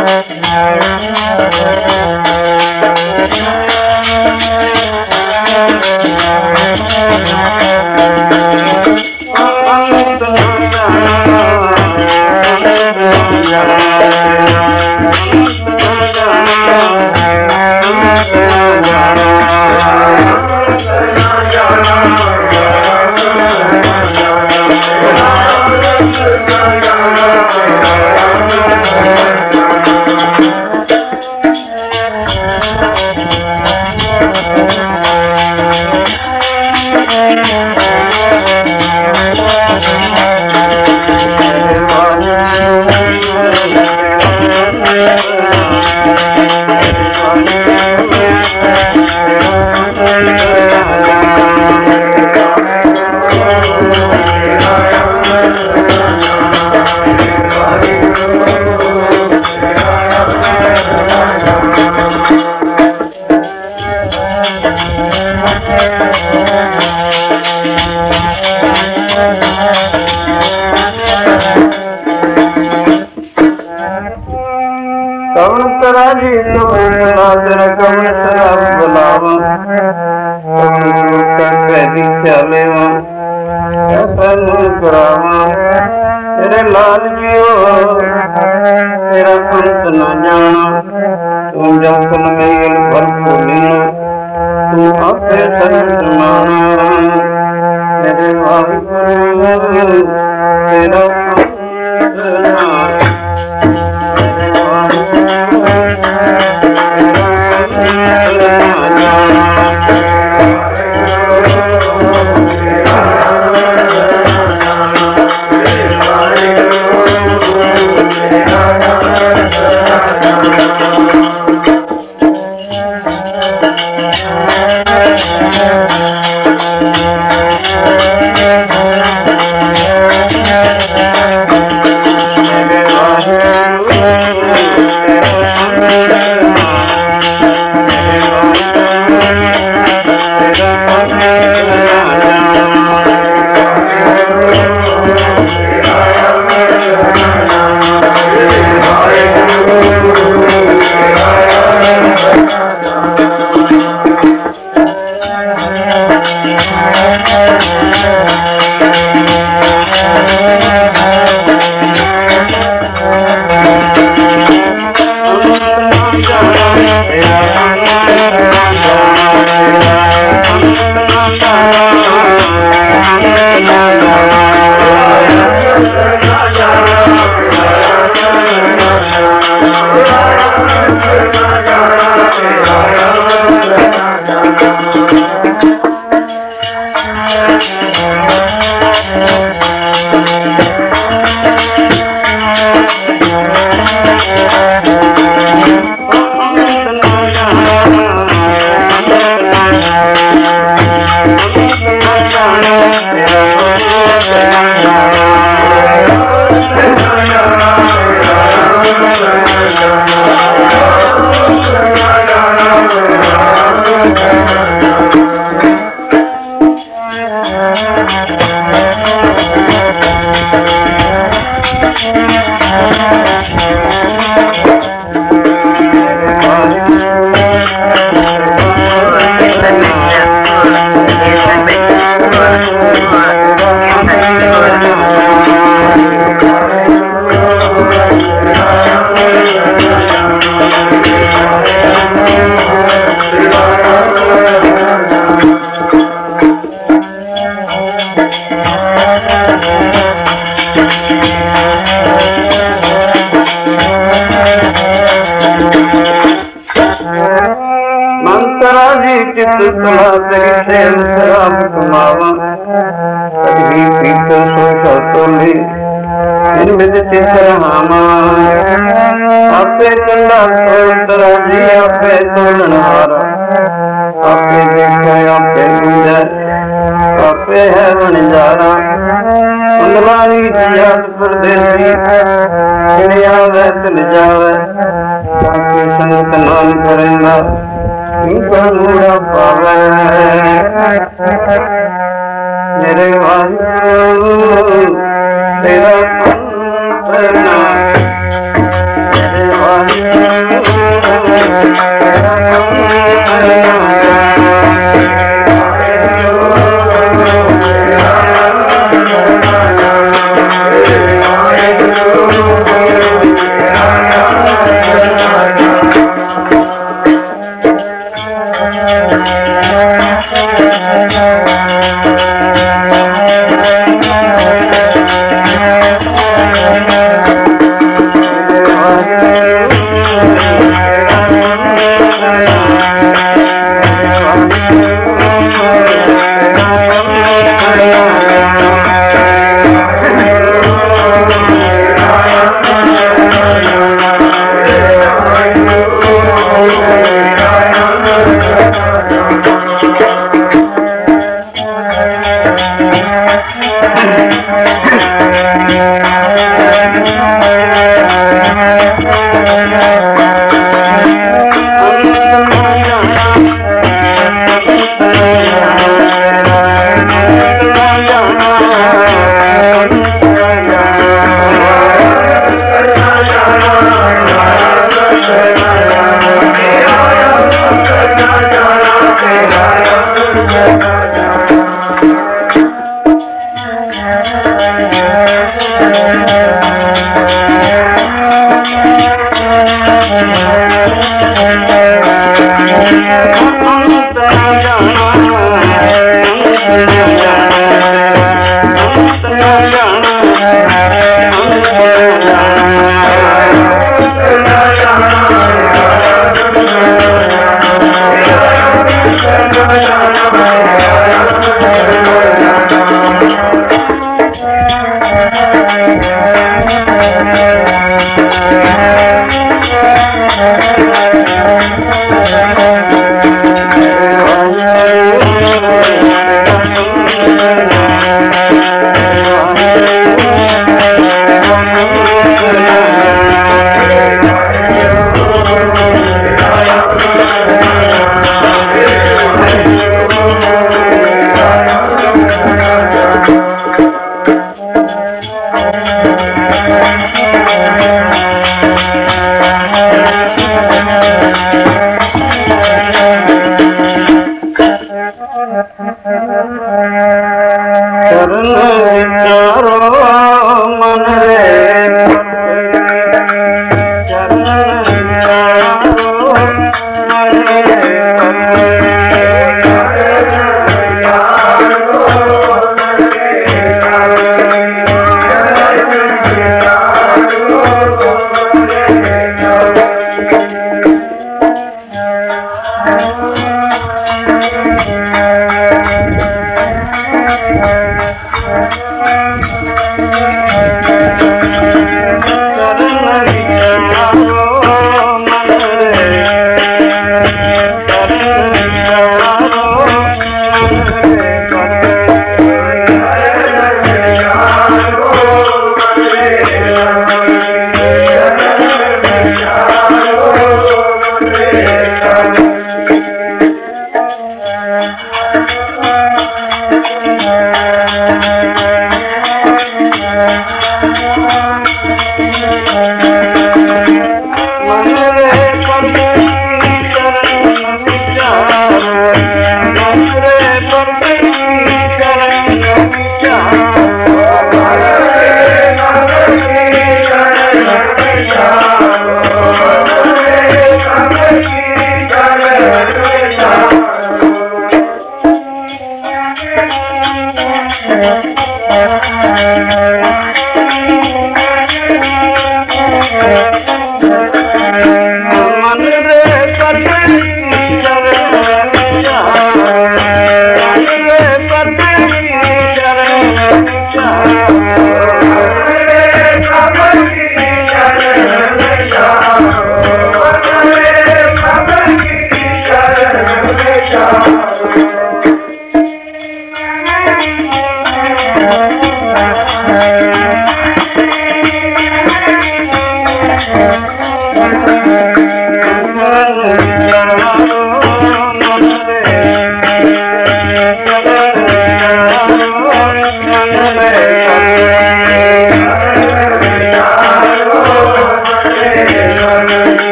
तेरे लाल जियो तेरा अंत न जाना तू जखन मेल भरपूरी तू आपे सन्माना मेरे वाहिगुरु तेरा अंत मेरे वाहिगुरु तेरा अंत न मेरे वाहिगुरु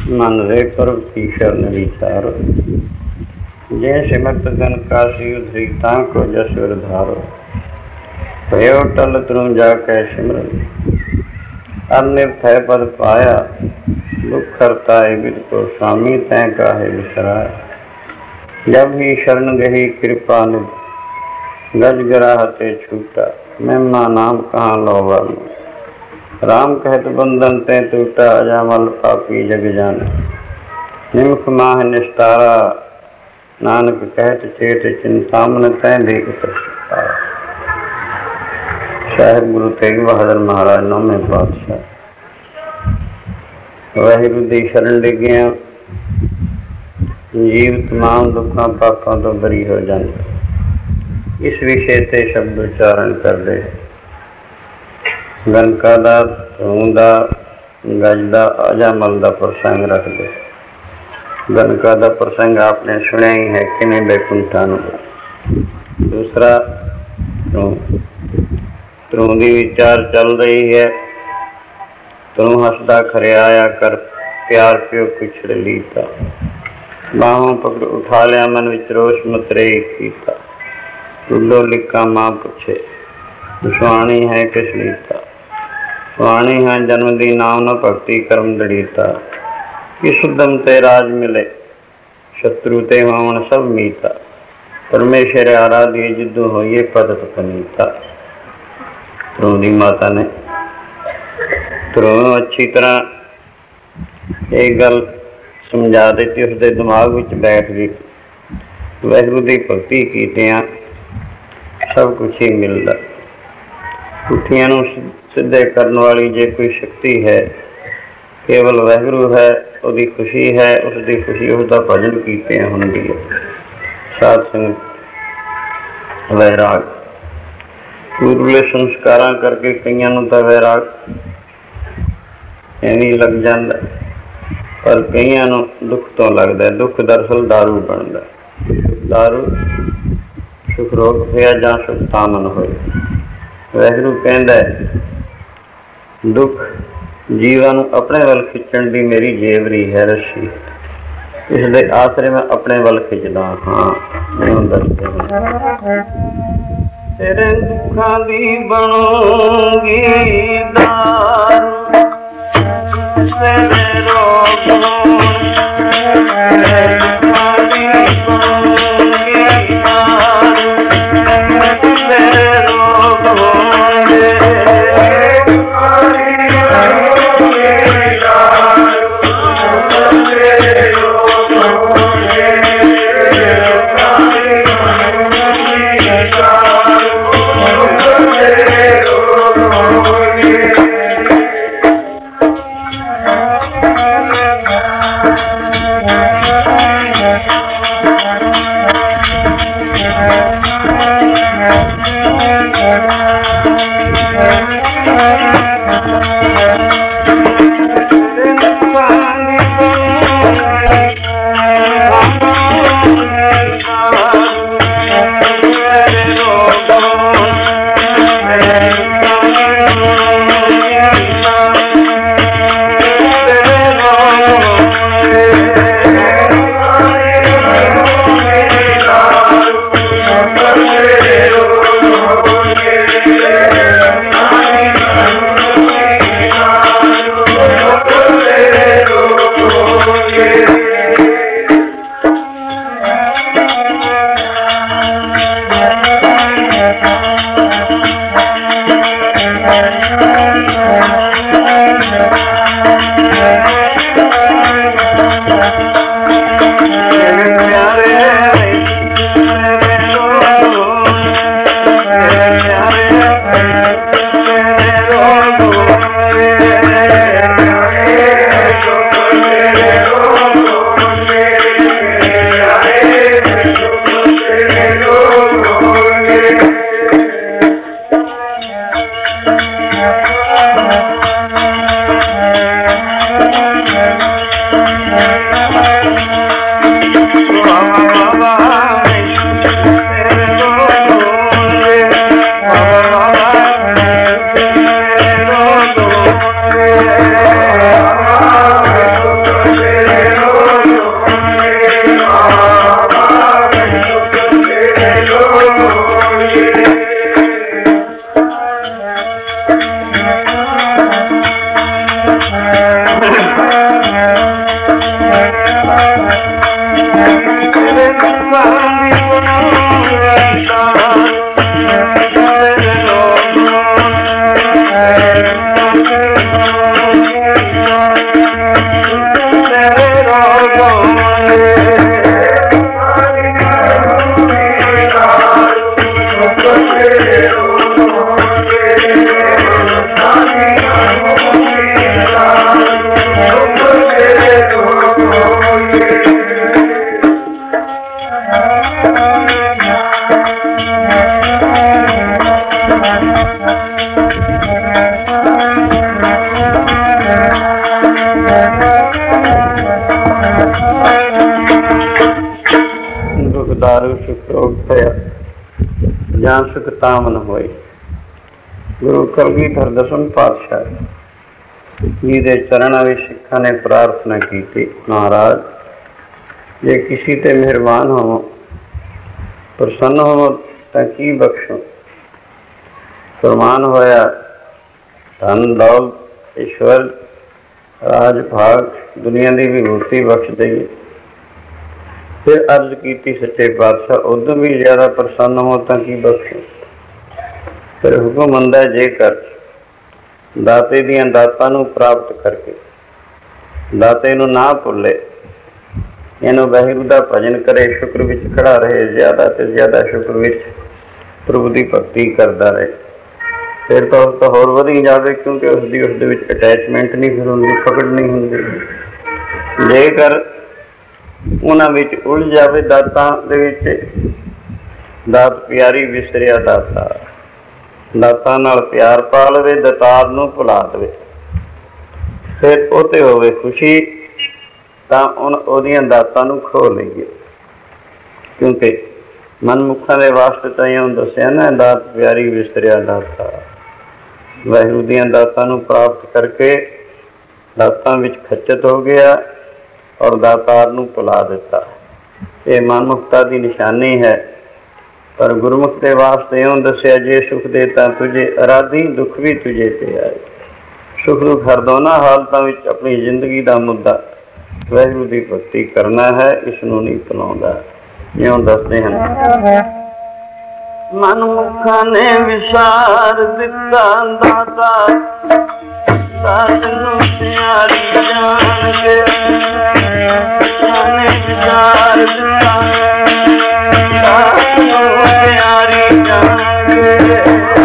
मन रे पर्व की शरण विचारो, जय सिमरत गन काशी उधरी को जसुर धारो। भयो टल त्रुं जाकै सिमरन, अनिर्भय पद पाया। दुख हरता विद को स्वामी, तै काहे बिसराया। जब ही शरण गही कृपा निध, गज गिराहते छूटा। मेमना नाम कहाँ लो वर्ण, राम कहत बंधन तै टूटा। अजामल पापी जग जाने, निमुख माह निस्तारा। नानक कहत चेत चिंतामन, तै भी उतर पाया। साहिब गुरु तेग बहादुर महाराज नौवें पातशाह। वाहिगुरू दी शरण डिग्गिया जीव तमाम दुखों पापों तो बरी हो जाता। इस विषय से शब्द उच्चारण करते गणका दा, धूं दा, गज दा, अजामल दा प्रसंग रखते। गणका दा प्रसंग आपने सुनिया ही है, किवें बैकुंठा नूं। दूसरा ध्रुव की विचार चल रही है। ध्रुव हसदा खरियाया कर, प्यार प्यो पिछड़ लीता। बाहों पकड़ उठा लिया, मन विच रोष मतरेई कीता। टुल्लो लिखा मां पुछे, सुहानी है किस लीता। सुहानी है जन्म दी, नाम न भगती कर्म दड़ीता। किस उद्दम ते राज मिले, शत्रु ते होवन सब मीता। परमेश्वर आराध्य जिद्दू होइए पदत पनीता। ध्रुव दी माता ने ध्रुव अच्छी तरह एक गल समझा दी, उसके दिमाग में बैठ गई। वाहिगुरू की भगती कीतियां सब कुछ ही मिलता। पुठियां नूं सीधे करने वाली जे कोई शक्ति है, केवल वाहिगुरू है। उसकी खुशी है, उसकी खुशी उसका भजन कीतियां हुंदी है। साध संगत वैराग पूर्वले संस्कारां करके कईयां नूं तां वैराग एवं लग जाता, पर कईयां नूं दुख तो लगता है। दुख दरअसल दारू बनता। दारू सुख रोग होया जां सुख तामन होए। वाहिगुरू कहंदा है दुख जीवन अपने वल खिंचण दी मेरी जेवरी है रस्सी। इसके आसरे मैं अपने वल खिंचदा हाँ। मैनूं दसदे तेरे दुखां दी बनूंगी दारू, तेरे रोग तेरे दुखां दी बनूंगी दारू, तेरे रोग होंगे। ਰੋਗ ਹੋਇਆ ਜਾਂ ਸੁਖ ਤਾਮ ਨ ਹੋਈ। ਗੁਰੂ ਕਲਗੀਧਰ ਦਸਮ ਪਾਤਸ਼ਾਹ ਜੀ ਦੇ ਚਰਨਾਂ ਵਿੱਚ ਸਿੱਖਾਂ ਨੇ ਪ੍ਰਾਰਥਨਾ ਕੀਤੀ, ਮਹਾਰਾਜ ਜੇ ਕਿਸੇ ਤੇ ਮਿਹਰਬਾਨ ਹੋਵੋ, ਪ੍ਰਸੰਨ ਹੋਵੋ ਤਾਂ ਕੀ ਬਖਸ਼ੋ। ਫਰਮਾਨ ਹੋਇਆ, ਧਨ ਦੌਲਤ ਈਸ਼ਵਰ ਰਾਜ ਭਾਗ ਦੁਨੀਆ ਦੀ ਵਿਭੂਤੀ ਬਖਸ਼ ਦੇਈਏ। ਫਿਰ ਅਰਜ਼ ਕੀਤੀ, ਸੱਚੇ ਪਾਤਸ਼ਾਹ ਉਦੋਂ ਵੀ ਜ਼ਿਆਦਾ ਪ੍ਰਸੰਨ ਹੋ ਤਾਂ ਕੀ ਬਖਸ਼ੋ। ਫਿਰ ਹੁਕਮ ਹੁੰਦਾ, ਜੇਕਰ ਦਾਤੇ ਦੀਆਂ ਦਾਤਾਂ ਨੂੰ ਪ੍ਰਾਪਤ ਕਰਕੇ ਦਾਤੇ ਨੂੰ ਨਾ ਭੁੱਲੇ, ਇਹਨੂੰ ਵਾਹਿਗੁਰੂ ਦਾ ਭਜਨ ਕਰੇ, ਸ਼ੁਕਰ ਵਿੱਚ ਖੜਾ ਰਹੇ, ਜ਼ਿਆਦਾ ਤੋਂ ਜ਼ਿਆਦਾ ਸ਼ੁਕਰ ਵਿੱਚ ਪ੍ਰਭੂ ਦੀ ਭਗਤੀ ਕਰਦਾ ਰਹੇ, ਫਿਰ ਤਾਂ ਉਸ ਤੋਂ ਹੋਰ ਵਧੀ ਜਾਵੇ, ਕਿਉਂਕਿ ਉਸਦੇ ਵਿੱਚ ਅਟੈਚਮੈਂਟ ਨਹੀਂ ਫਿਰ ਹੁੰਦੀ, ਪਕੜ ਨਹੀਂ ਹੁੰਦੀ। ਜੇਕਰ ਉਹਨਾਂ ਵਿੱਚ ਉਲਝ ਜਾਵੇ ਦਾਤਾਂ ਦੇ ਵਿੱਚ, ਦਾਤ ਪਿਆਰੀ ਵਿਸਰਿਆ ਦਾਤਾ, ਦਾਤਾਂ ਨਾਲ ਪਿਆਰ ਪਾ ਲਵੇ, ਦਾਤਾਰ ਨੂੰ ਭੁਲਾ ਦੇਵੇ, ਫਿਰ ਉਹ ਤੇ ਹੋਵੇ ਖੁਸ਼ੀ, ਤਾਂ ਉਹਦੀਆਂ ਦਾਤਾਂ ਨੂੰ ਖੋ ਲਈਏ। ਕਿਉਂਕਿ ਮਨਮੁਖਾਂ ਦੇ ਵਾਸਤੇ ਤਾਂ ਇਉਂ ਦੱਸਿਆ ਨਾ, ਦਾਤ ਪਿਆਰੀ ਵਿਸਰਿਆ ਦਾਤਾ। ਵਾਹਿਗੁਰੂ ਦੀਆਂ ਦਾਤਾਂ ਨੂੰ ਪ੍ਰਾਪਤ ਕਰਕੇ ਦਾਤਾਂ ਵਿੱਚ ਖੱਚਤ ਹੋ ਗਿਆ ਔਰ ਦਾਤਾਰ ਨੂੰ ਭੁਲਾ ਦਿੱਤਾ। ਇਹ ਮਨਮੁਖਤਾ ਦੀ ਨਿਸ਼ਾਨੀ ਹੈ। ਪਰ ਗੁਰਮੁਖ ਦੇ ਵਾਸਤੇ ਇਉਂ ਦੱਸਿਆ, ਜੇ ਸੁਖ ਦੇ ਤਾਂ ਤੁਝੇ ਅਰਾਧੀ, ਦੁੱਖ ਵੀ ਤੁਝੇ ਤੇ ਆਏ। ਸੁਖ ਦੁੱਖ ਹਰ ਦੋਨਾਂ ਹਾਲਤਾਂ ਵਿੱਚ ਆਪਣੀ ਜ਼ਿੰਦਗੀ ਦਾ ਮੁੱਦਾ ਵਾਹਿਗੁਰੂ ਦੀ ਭਗਤੀ ਕਰਨਾ ਹੈ, ਇਸ ਨੂੰ ਨਹੀਂ ਭੁਲਾਉਂਦਾ। ਇਉਂ ਦੱਸਦੇ ਹਨ, ਮਨਮੁਖਾਂ ਨੇ ਵਿਸਾਰ ਦਿੱਤਾ ਦਾਤਾ, ਦਾਤ ਨੂੰ ਪਿਆਰੀ ਜਾਣ ਕੇ, ਨੇ ਵਿਸਾਰ ਦਿੱਤਾ ਦਾਤ ਨੂੰ ਪਿਆਰੀ ਜਾਣ ਕੇ,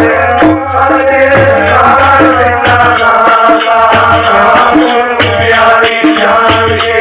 ਪਿਆਰੀ ਜਾਣ ਕੇ,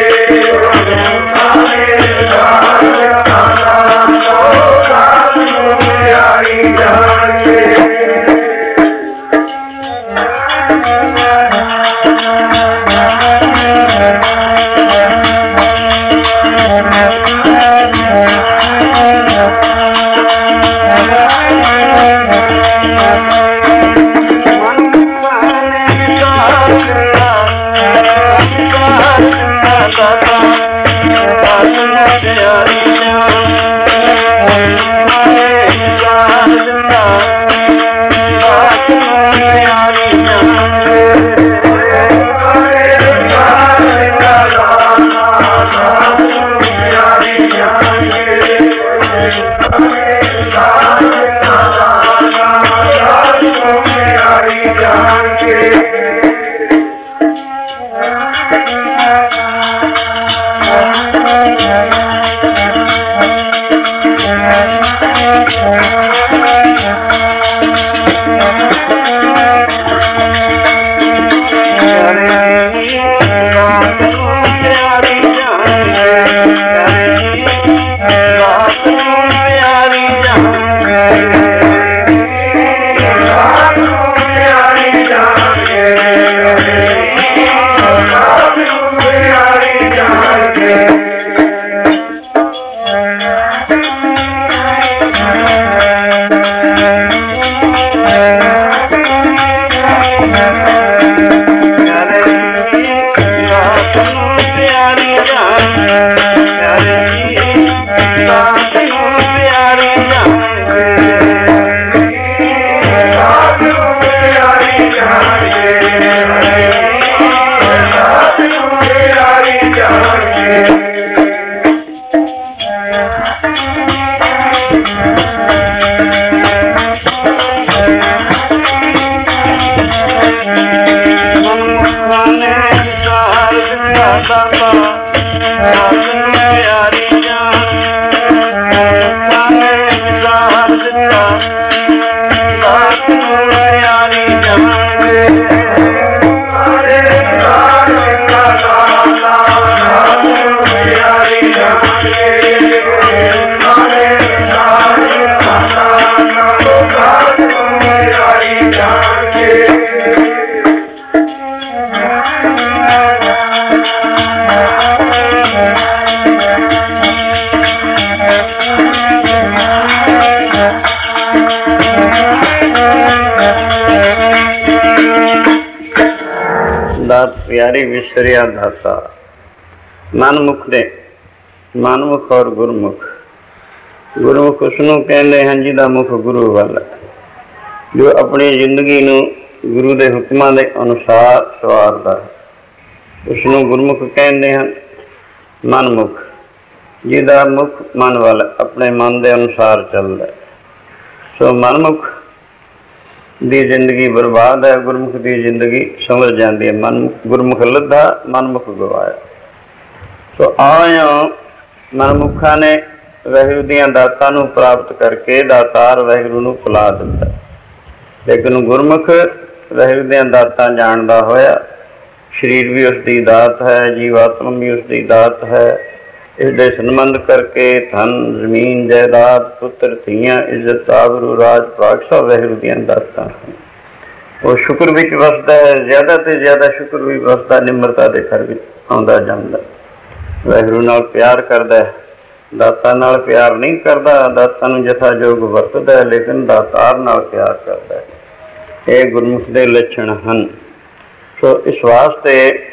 प्यारी विसरिया दाता। मनमुख ने मनमुख और गुरमुख। गुरमुख उसनूं कहते हैं जिहदा मुख गुरु वाल है, जो अपनी जिंदगी नूं गुरु के हुक्मां के अनुसार सवारदा है, उसनूं गुरमुख कहते हैं। मनमुख जिहदा मुख मन वाल अपने मन के अनुसार चलदा है। सो मनमुख दी जिंदगी बर्बाद है, गुरमुख दी जिंदगी समझ जाती है। मन गुरमुख लद्धा, मनमुख गवाया। सो आया मनमुखा ने वाहिगुरू दीआं दातां नूं प्राप्त करके दातार वाहिगुरू नूं भुला दिता, लेकिन गुरमुख वाहिगुरू दीआं दातां जाणदा होया शरीर भी उसकी दात है, जीवात्मा भी उसकी दात है। इसके संबंध करके धन जमीन जायदाद पुत्र धीआं इज्जत आबरू राज भाग सब वाहिगुरू दीआं दातां हैं। वो शुक्र विच वसदा है, ज़्यादा तो ज़्यादा शुक्र भी वसदा निमरता के घर में आउंदा जांदा। वाहिगुरू नाल प्यार करदा है, दातां नाल प्यार नहीं करदा। दातां नूं जथा जोग वरतदा है, लेकिन दातार नाल प्यार करदा है। ये गुरमुख दे लक्षण हैं। सो इस वास्ते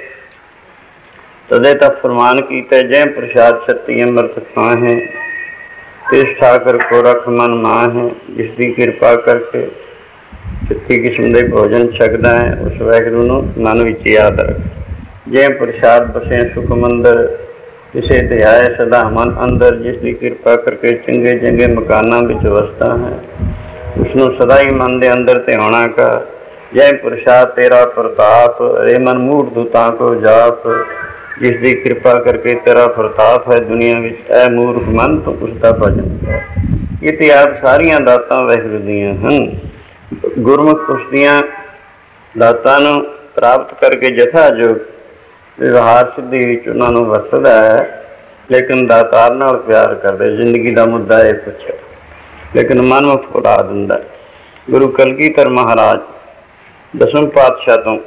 तदे तक फरमान किया, जय प्रसाद छत्ती अमृत खाहे, तिस ठाकर को रख मन माहे। जिसकी कृपा करके छत्ती किस्म के भोजन छकदा है, उस वाहिगुरू नूं मन विच याद रख। जय प्रसाद बसे सुख मंदिर, किसे ध्याए सदा मन अंदर। जिसकी कृपा करके चंगे चंगे मकाना विच वसदा है, उसनूं सदा ही मन के अंदर ध्याना का। जय प्रसाद तेरा प्रताप, रे मन मूढ़ दूतां को जाप। जिसकी कृपा करके तेरा प्रताप है दुनिया में, ऐ मूर्ख मन तो उसका भजन कर। इतिहास सारिया दातां वाहिगुरू दीआं हैं। गुरमुख उसदियां दातां नूं प्राप्त करके जथा जोग व्यवहार सिद्धि विच उन्हां नूं वरतदा है, लेकिन दातार नाल प्यार करदे। जिंदगी का मुद्दा है कुछ, लेकिन मनमुख भुला दिंदा। गुरु कलगीधर महाराज दसवें पातशाह तो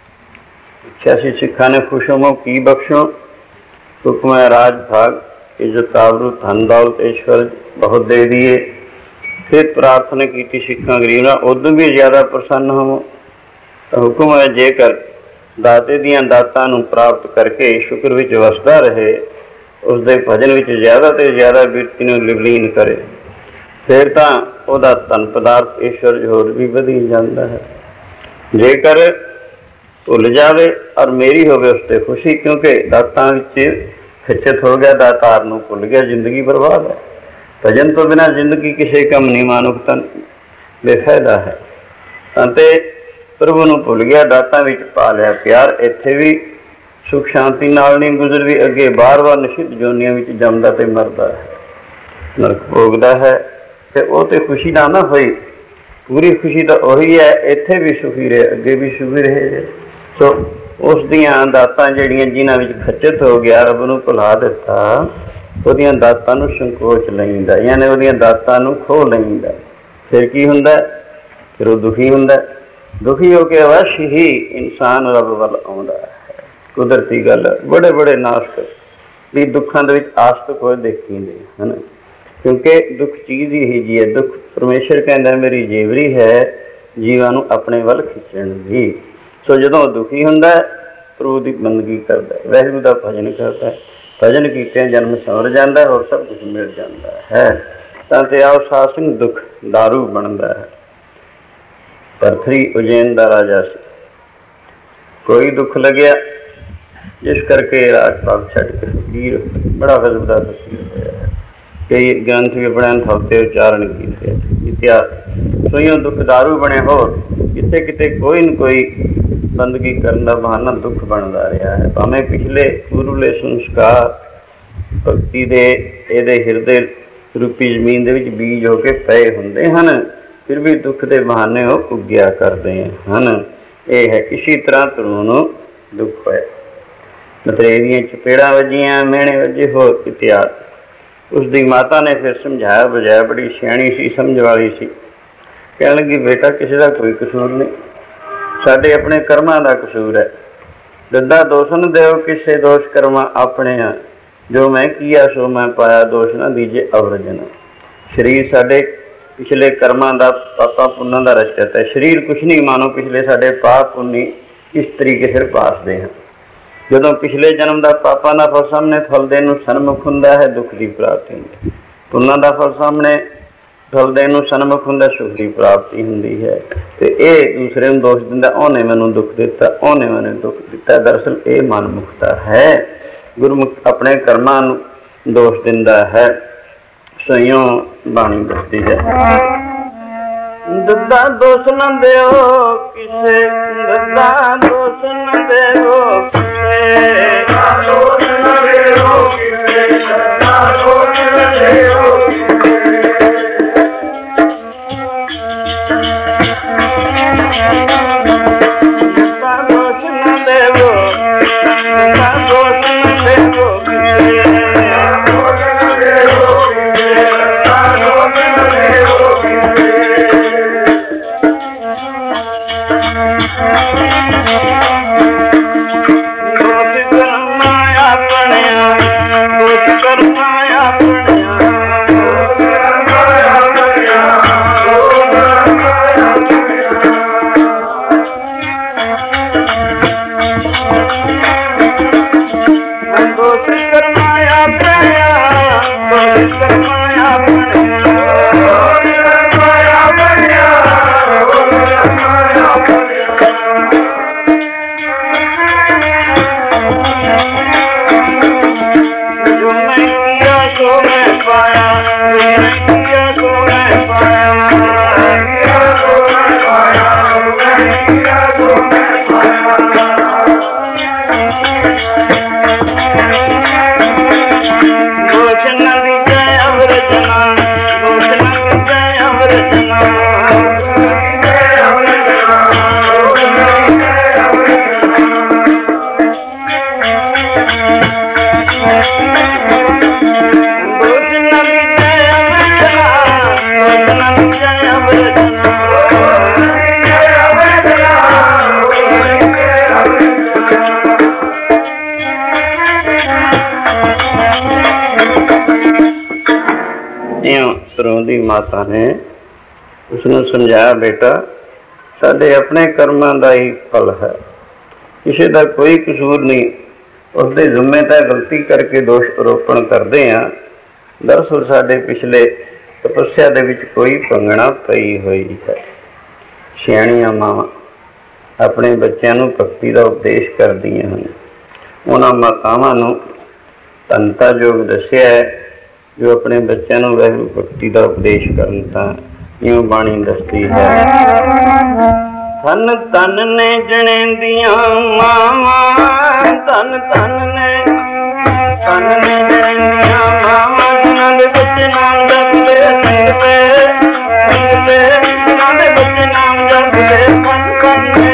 86 सिखा ने खुशोमो की बख्शो, हुक्म है राज भाग, इज्जत आबरू धन दौलत ईश्वर बहुत दे दिए। फिर प्रार्थना की सिखा गरीब उदों भी ज्यादा प्रसन्न हो। तो हुक्म है जेकर दाते दियां दातां नूं प्राप्त करके शुक्र विच वसदा रहे, उसके भजन विच ज्यादा तो ज्यादा बिरती नूं लिवलीन करे, फिर तो वह धन पदार्थ ईश्वर होर भी वधी जाता है। जेकर भुल जावे और मेरी होवे उसते खुशी, क्योंकि दातां विच खिचत हो गया, दातार नूं भुल गया, जिंदगी बर्बाद है। भजन तो बिना जिंदगी किसी कम नहीं, मानुखता बेफायदा है। ते प्रभु नूं भुल गया, दातां विच पा लिया प्यार। इत्थे भी सुख शांति नाल नहीं गुजर, भी अगे बार बार निषिद्ध जोनियां विच जमदा ते मरदा है, नरक भोगदा है। ते ओह ते खुशी ना ना होई, पूरी खुशी तो उही है, इत्थे भी सुखी रहे अगे भी सुखी रहे। सो उस दियां दातां जिहड़ियां जिन्हां विच खच्चत हो गया, रब नूं भुला दिता, उहदियां दातां नूं संकोच लैंदा, यानी उहदियां दातां नूं खो लैंदा। फिर की हुंदा, फिर वह दुखी हुंदा। दुखी होकर अवश्य ही इंसान रब वल आउंदा है। कुदरती गल, बड़े बड़े नास्तिक भी दुखों के आसतक होए देखींदे हैं, क्योंकि दुख चीज़ ही जी है। दुख परमेश्वर कहता मेरी जेवरी है जीवां नूं अपने वल खिंचण दी। सो जदों दुखी हुंदा है, प्रभु की बंदगी करता है, वाहिगुरू का भजन करता है, भजन कीते जन्म संवर जाता है और सब कुछ मिल जाता है। तो आओ सासिंग दुख दारू बनता है। भरथरी उज्जैन का राजा से कोई दुख लग्या, जिस करके राजपाल छड्ड के फकीर बड़ा गजब का फकीर होया है। कई ग्रंथ भी अपने हफ्ते उच्चारण किए। इतिहास सोइयों दुख दारू बने हो, किते किते कोई न कोई बंदगी करने का बहाना दुख बनता रहा है। भावें पिछले पूर्वले संस्कार भगती दे इहदे हिरदे रूपी जमीन दे विच बीज होके पए हुंदे हन, फिर भी दुख के बहाने वो उग्या करते हैं। यह है इसी तरह तरू नूं दुख होया, मतरेरियां चपेड़ा वजियां, मेहणे वजे हो। इतिहास उसकी माता ने फिर समझाया बुझाया, बड़ी सियाणी सी, समझ वाली सी। कह लगी बेटा किसी का कोई कसूर नहीं, साडे अपने कर्मां का कसूर है। दद्दा दोष न देओ किसे दोष कर्मा अपने, जो मैं किया सो मैं पाया, दोष न दीजे अवरजन। शरीर साडे पिछले कर्मां का पापा पुन्ना का रचत है। शरीर कुछ नहीं, मानो पिछले साडे पाप पुन्नी इस तरीके सिर पासते हैं। ਜਦੋਂ ਪਿਛਲੇ ਜਨਮ ਦਾ ਪਾਪਾਂ ਦਾ ਫਲ ਸਾਹਮਣੇ ਫਲ ਦੇਣ ਨੂੰ ਸਨਮੁਖ ਹੁੰਦਾ ਹੈ, ਦੁੱਖ ਦੀ ਪ੍ਰਾਪਤੀ ਹੁੰਦੀ। ਪੁੰਨਾਂ ਦਾ ਫਲ ਸਾਹਮਣੇ ਫਲ ਦੇਣ ਨੂੰ ਸਨਮੁਖ ਹੁੰਦਾ, ਸੁਖ ਦੀ ਪ੍ਰਾਪਤੀ ਹੁੰਦੀ ਹੈ। ਤੇ ਇਹ ਦੂਸਰੇ ਨੂੰ ਦੋਸ਼ ਦਿੰਦਾ, ਉਹਨੇ ਮੈਨੂੰ ਦੁੱਖ ਦਿੱਤਾ, ਉਹਨੇ ਮੈਨੂੰ ਦੁੱਖ ਦਿੱਤਾ। ਦਰਅਸਲ ਇਹ ਮਨਮੁਖਤਾ ਹੈ। ਗੁਰਮੁਖ ਆਪਣੇ ਕਰਮਾਂ ਨੂੰ ਦੋਸ਼ ਦਿੰਦਾ ਹੈ। ਸਈਓ ਬਾਣੀ ਦੱਸਦੀ ਹੈ, ਦੱਦਾ ਦੋਸ਼ ਨਾ ਦਿਓ ਕਿਸੇ, ਦੱਦਾ ਦੋਸ਼ ਨਾ ਦਿਓ ਕਿਸੇ, ਦੋਸ਼ ਨਾ ਦਿਓ ਕਿਸੇ, ਦੱਦਾ ਦੋਸ਼ ਨਾ ਦਿਓ ਕਿਸੇ। ਦੱਦਾ ਦੋਸ਼ ਨਾ ਦਿਓ, ਦੱਦਾ ਦੋਸ਼ ਨਾ ਦਿਓ ਕਿਸੇ, ਦੋਸ਼ ਨਾ ਦਿਓ ਕਿਸੇ, ਦੱਦਾ ਦੋਸ਼ ਨਾ ਦਿਓ ਕਿਸੇ। ਸਰੋਂ ਮਾਤਾ ਨੇ ਉਸਨੂੰ ਸਮਝਾਇਆ, ਬੇਟਾ ਸਾਡੇ ਆਪਣੇ ਕਰਮਾਂ ਦਾ ਹੀ ਫਲ ਹੈ, ਕਿਸੇ ਦਾ ਕੋਈ ਕਸੂਰ ਨਹੀਂ। ਉਸਦੇ ਜ਼ਿੰਮੇ ਤਾਂ ਗਲਤੀ ਕਰਕੇ ਦੋਸ਼ ਆਰੋਪਣ ਕਰਦੇ ਹਾਂ। ਦਰਅਸਲ ਸਾਡੇ ਪਿਛਲੇ ਤਪੱਸਿਆ ਦੇ ਵਿੱਚ ਕੋਈ ਭੰਗਣਾ ਪਈ ਹੋਈ ਹੈ। ਸਿਆਣੀਆਂ ਮਾਵਾਂ ਆਪਣੇ ਬੱਚਿਆਂ ਨੂੰ ਭਗਤੀ ਦਾ ਉਪਦੇਸ਼ ਕਰਦੀਆਂ ਹਨ। ਉਹਨਾਂ ਮਾਤਾਵਾਂ ਨੂੰ ਧੰਨਤਾ ਯੋਗ ਦੱਸਿਆ ਹੈ ਜੋ ਆਪਣੇ ਬੱਚਿਆਂ ਨੂੰ ਵਾਹਿਗੁਰੂ ਭਗਤੀ ਦਾ ਉਪਦੇਸ਼ ਕਰਨ। ਤਾਂ ਇਉਂ ਬਾਣੀ ਦੱਸਦੀ ਹੈ, ਧੰਨ ਧੰਨ ਨੇ ਜਣੇ ਦੀਆਂ ਮਾਵਾਂ, ਧੰਨ ਧੰਨ ਨੇ, ਧੰਨ ਨੇ ਜਣੇ ਦੀਆਂ ਮਾਵਾਂ, ਜਿਨ੍ਹਾਂ ਦੇ ਬੱਚੇ ਨਾਮ ਜਪਦੇ ਸਿੰਘਦੇ, ਜਿਨ੍ਹਾਂ ਦੇ ਬੱਚੇ ਨਾਮ ਜਪਦੇ ਧੰਨ ਧੰਨ ਨੇ।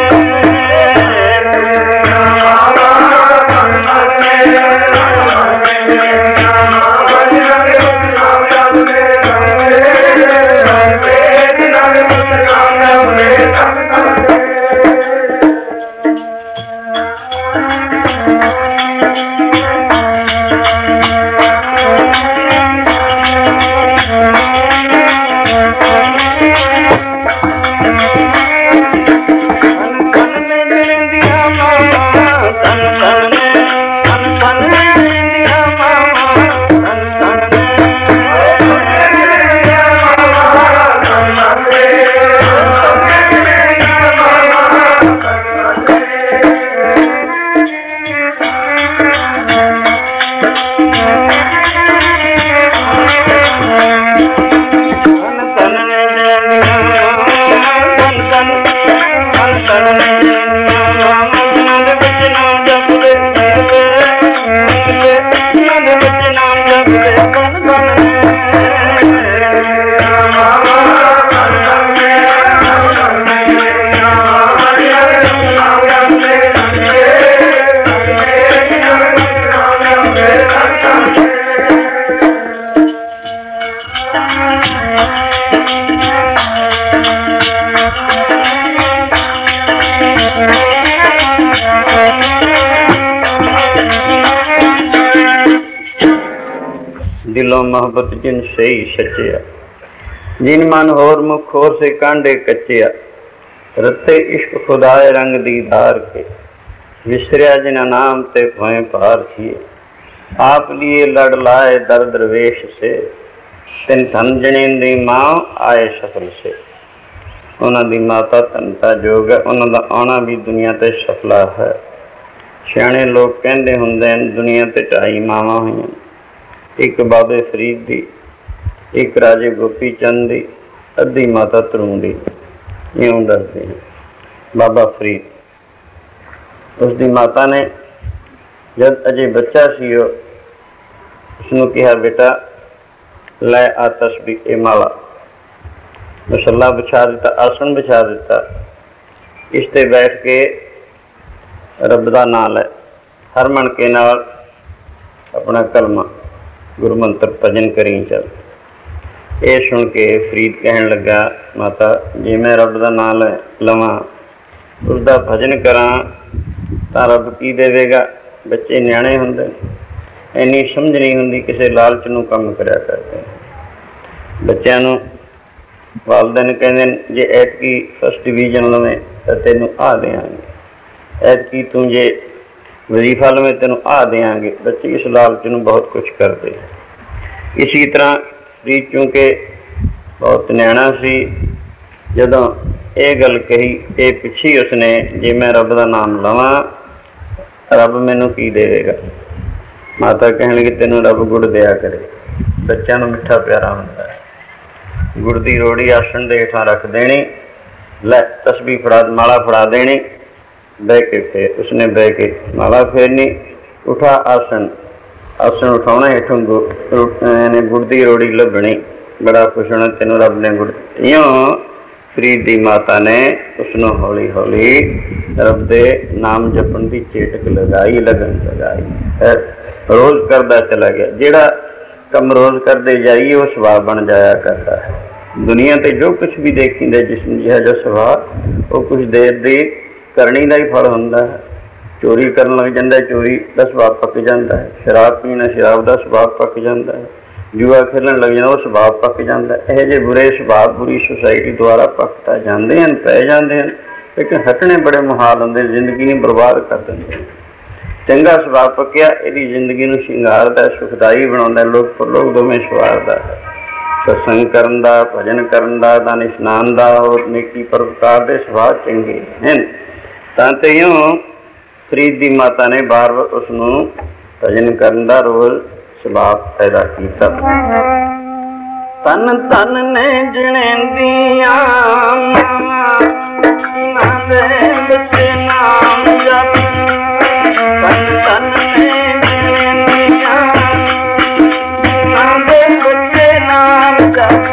दिलों मोहब्बत जिन सही सचिया, जिन मन होर मुख होर से कांडे कचिया, रत्ते इश्क खुदाए रंग दीदार के, विसरिया जिना नाम ते भय पार थिए। आप लिए लड़ लाए दर दरवेश से, तिन धन जने दी मां आए सफल से। उन्हां दी माता धनता जोग है, उन्हां दा आना भी दुनिया ते सफला है। सियाणे लोग कहते हुंदे दुनिया ते 2 मावां होईयां, एक बाबे फरीद दी, एक राजे गोपी चंद दी, अद्धी माता धरू दी। इउं दसदे हैं बाबा फरीद। उसकी माता ने जब अजे बच्चा सी उसनूं कहा, बेटा लै आ तस्बीह ए माला। मसला बिछा दिता, आसन बिछा दिता, इस ते बैठ के रब का नाम लै, हर मन के नाल अपना कलमा गुरु मंत्र भजन करी चल। ये सुन के फरीद कहन लगा, माता जे मैं रब का नाम लवां, उसका भजन करा तो रब की देवेगा। बच्चे न्याणे हुंदे, इन्नी समझ नहीं हुंदी, किसी लालच नूं काम करया करते। बच्चों नूं वालदैन कहंदे जे ऐतकी फर्स्ट डिवीजन लवें तो तैनूं आ देंगे, ऐतकी तू जे वजीफा लवें तैनूं आ देंगे। बच्चे इस लालच नूं बहुत कुछ करते। इसी तरह फरीद चूंकि बहुत न्याणा सी, जदों ये गल कही, ये पिछी उसने जे मैं रब का नाम लवां रब मैनू की देवेगा। माता कहन लगी, तेनू रब गुड़ दिया करे। बच्चों को मिठा प्यारा होंदा है। गुड़ की रोड़ी आसन दे हेठां रख देनी, लै तस्बीह फड़ा, माला फड़ा देनी, बह के फेर उसने बह के माला फेरनी, उठा आसन, आसन उठाना, हेठों गुड़ की रोड़ी लभनी, बड़ा खुश होना, तेनों रब ने गुड़। इं फरीद की माता ने उसनों हौली हौली रब के नाम जपन की चेटक लगाई, लगन लगाई, रोज़ करता चला गया। जिहड़ा कम रोज़ करते जाइए वो स्वभाव बन जाया करता है। दुनिया ते जो कुछ भी देखींदे जिसम जिहा जो स्वभाव, वो कुछ देर दी करनी का ही फल होंदा है। चोरी करन लग जाता है, चोरी का स्वभाव पक जाता है। शराब पीना, शराब का स्वभाव पक जाता है। जुआ खेलन लग जाना, वो स्वभाव पक जाता है। यह जे बुरे स्वभाव बुरी सोसाइटी द्वारा पकता जाते हैं, पै जाते हैं, लेकिन हटने बड़े मुहाल होंगे, जिंदगी में बर्बाद कर देंगे। चंगा स्वभाव पक्या यदि जिंदगी में शिंगारदा, सुखदाई बनाता, लोग परलोक दोवें सवारदा है। सत्संग करन दा, भजन करन दा, दान इशनान दा और नेकी परोपकार के स्वभाव चंगे हैं। तां यूं फरीद की माता ने बार बार उसनूं भजन करन दा रोज़ स्वभाव पैदा किया। तन तन ने जिने दिया बच्चे नाम जप, तन तन ने जिने दिया बच्चे नाम जप।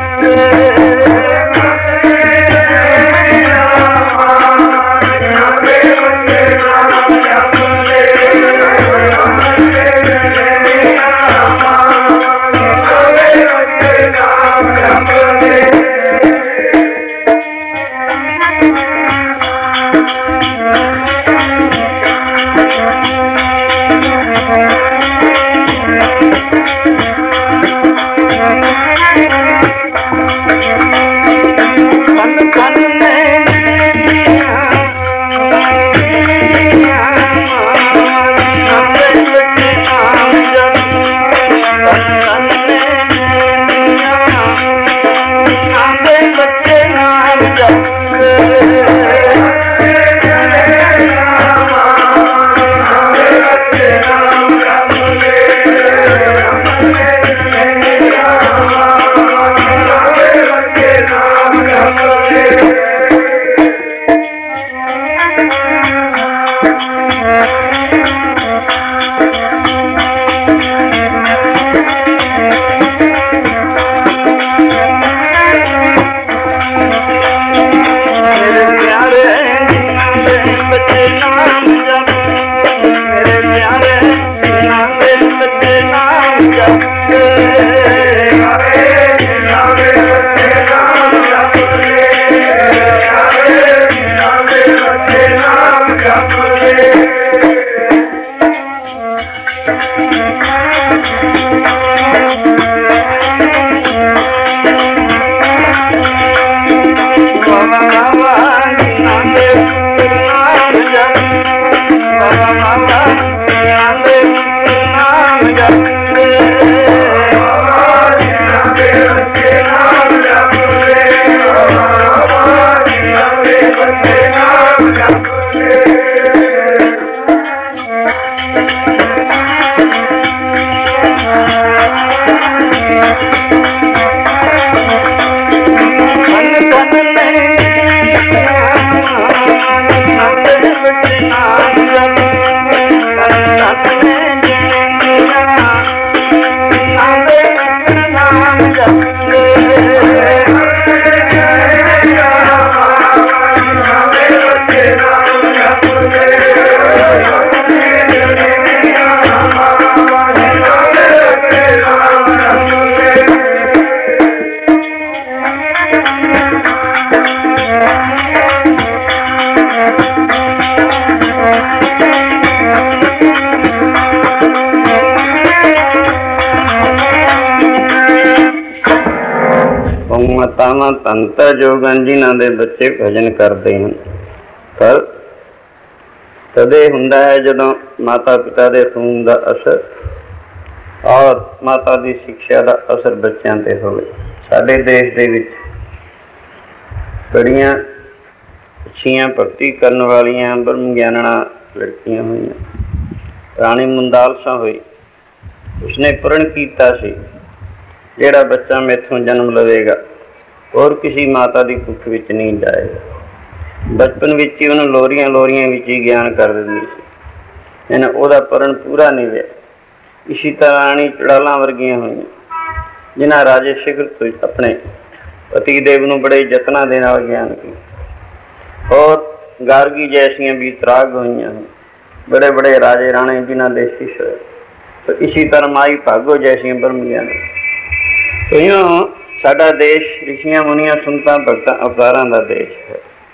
ਮਾਤਾਵਾਂ ਤੰਤਰ ਜੋਗਨ ਜਿਨ੍ਹਾਂ ਦੇ ਬੱਚੇ ਭਜਨ ਕਰਦੇ ਹਨ। ਪਰ ਤਦੇ ਹੁੰਦਾ ਹੈ ਜਦੋਂ ਮਾਤਾ ਪਿਤਾ ਦੇ ਖੂਨ ਦਾ ਅਸਰ ਔਰ ਮਾਤਾ ਦੀ ਸਿੱਖਿਆ ਦਾ ਅਸਰ ਬੱਚਿਆਂ 'ਤੇ ਹੋਵੇ। ਸਾਡੇ ਦੇਸ਼ ਦੇ ਵਿੱਚ ਬੜੀਆਂ ਅੱਛੀਆਂ ਭਗਤੀ ਕਰਨ ਵਾਲੀਆਂ ਬ੍ਰਹਮ ਗਿਆਨਣਾ ਲੜਕੀਆਂ ਹੋਈਆਂ। ਰਾਣੀ ਮੁੰਦਾਲਸਾ ਹੋਈ, ਉਸਨੇ ਪੂਰਨ ਕੀਤਾ ਸੀ ਜਿਹੜਾ ਬੱਚਾ ਮੈਥੋਂ ਜਨਮ ਲਵੇਗਾ ਹੋਰ ਕਿਸੇ ਮਾਤਾ ਦੀ ਕੁੱਖ ਵਿੱਚ ਨਹੀਂ ਜਾਏਗਾ। ਬਚਪਨ ਵਿੱਚ ਹੀ ਉਹਨੂੰ ਲੋਰੀਆਂ ਵਿੱਚ ਹੀ ਗਿਆਨ ਕਰ ਦਿੰਦੀ ਸੀ। ਇਹਨਾਂ ਉਹਦਾ ਪੂਰਨ ਪੂਰਾ ਨਹੀਂ ਹੋਇਆ। ਇਸੀ ਤਰ੍ਹਾਂ ਰਾਣੀ ਚੁੜਾਲਾਂ ਵਰਗੀਆਂ ਹੋਈਆਂ ਜਿਨ੍ਹਾਂ ਰਾਜੇ ਸ਼ਿਖਰ ਤੋਂ ਆਪਣੇ ਪਤੀ ਦੇਵ ਨੂੰ ਬੜੇ ਯਤਨਾਂ ਦੇ ਨਾਲ ਗਿਆਨ ਕੀਤਾ। ਔਰ ਗਾਰਗੀ ਜੈਸੀਆਂ ਵੀ ਤਰਾਗ ਹੋਈਆਂ ਹਨ, ਬੜੇ ਬੜੇ ਰਾਜੇ ਰਾਣੇ ਜਿਨ੍ਹਾਂ ਦੇ ਸ਼ਿਸ਼ ਹੋਏ। तो इसी तरह माई भागो जैसियां ब्रह्मियां ने कईयों साडा देश ऋषियां मुनियां संतां भगतां अवतारां दा देश है।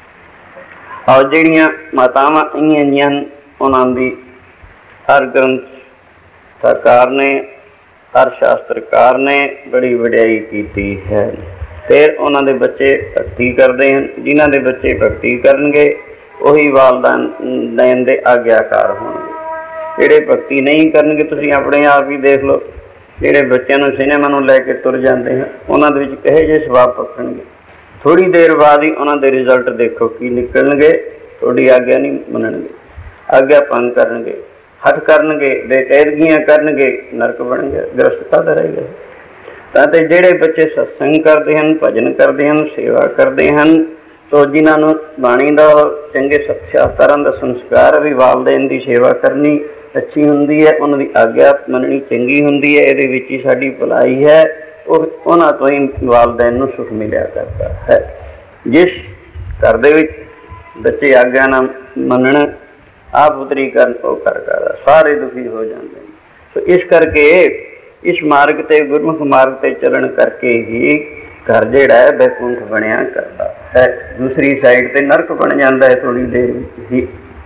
और जिहड़ियां मातावां आईयां उन्हां दी हर ग्रंथकार ने हर शास्त्रकार ने बड़ी वडियाई कीती है। फिर उन्हां दे बच्चे भगती करते हैं। जिन्हां दे बच्चे भगती करनगे उही वालदान देण दे आग्याकार होणगे। ਜਿਹੜੇ ਭਗਤੀ नहीं ਕਰਨਗੇ ਤੁਸੀਂ ਆਪਣੇ ਆਪ ਹੀ ਦੇਖ ਲਓ, ਜਿਹੜੇ ਬੱਚਿਆਂ ਨੂੰ ਸਿਨੇਮਾ ਨੂੰ ਲੈ ਕੇ ਤੁਰ ਜਾਂਦੇ ਹਨ ਉਹਨਾਂ ਦੇ ਵਿੱਚ ਕਹੇ ਜਿਹੇ ਸਵਾਬ ਪੱਕਣਗੇ। ਥੋੜ੍ਹੀ ਦੇਰ ਬਾਅਦ ਹੀ ਉਹਨਾਂ ਦੇ ਰਿਜ਼ਲਟ ਦੇਖੋ ਕੀ ਨਿਕਲਣਗੇ। ਤੁਹਾਡੀ ਆਗਿਆ ਨਹੀਂ ਮੰਨਣਗੇ, ਆਗਿਆ ਭੰਗ ਕਰਨਗੇ, ਹੱਠ ਕਰਨਗੇ, ਬੇਕਾਇਦਗੀਆਂ ਕਰਨਗੇ, ਨਰਕ ਬਣਨਗੇ, ਗ੍ਰਸਥਤਾ ਦਾ ਰਹੇਗਾ। ਤਾਂ ਤੇ ਜਿਹੜੇ ਬੱਚੇ ਸਤਸੰਗ ਕਰਦੇ ਹਨ, ਭਜਨ ਕਰਦੇ ਹਨ, ਸੇਵਾ ਕਰਦੇ ਹਨ, तो जिन्होंने बाणी का चंगे शास्त्रां का संस्कार भी वालदेन की सेवा करनी अच्छी होंगी है, उन्होंने आग्या मननी चंगी होंगी है, ये साड़ी भलाई है। उन्होंने तो ही वालदेन को सुख मिलिया करता है। जिस घर दे बच्चे आग्या ना मनन आप उतरी कर सारे दुखी हो जाते हैं। तो इस करके इस मार्ग से गुरमुख मार्ग से चलन करके ही घर जिहड़ा है बैकुंठ बनया करता है। दूसरी साइड से नरक बन जाता है थोड़ी देर ही।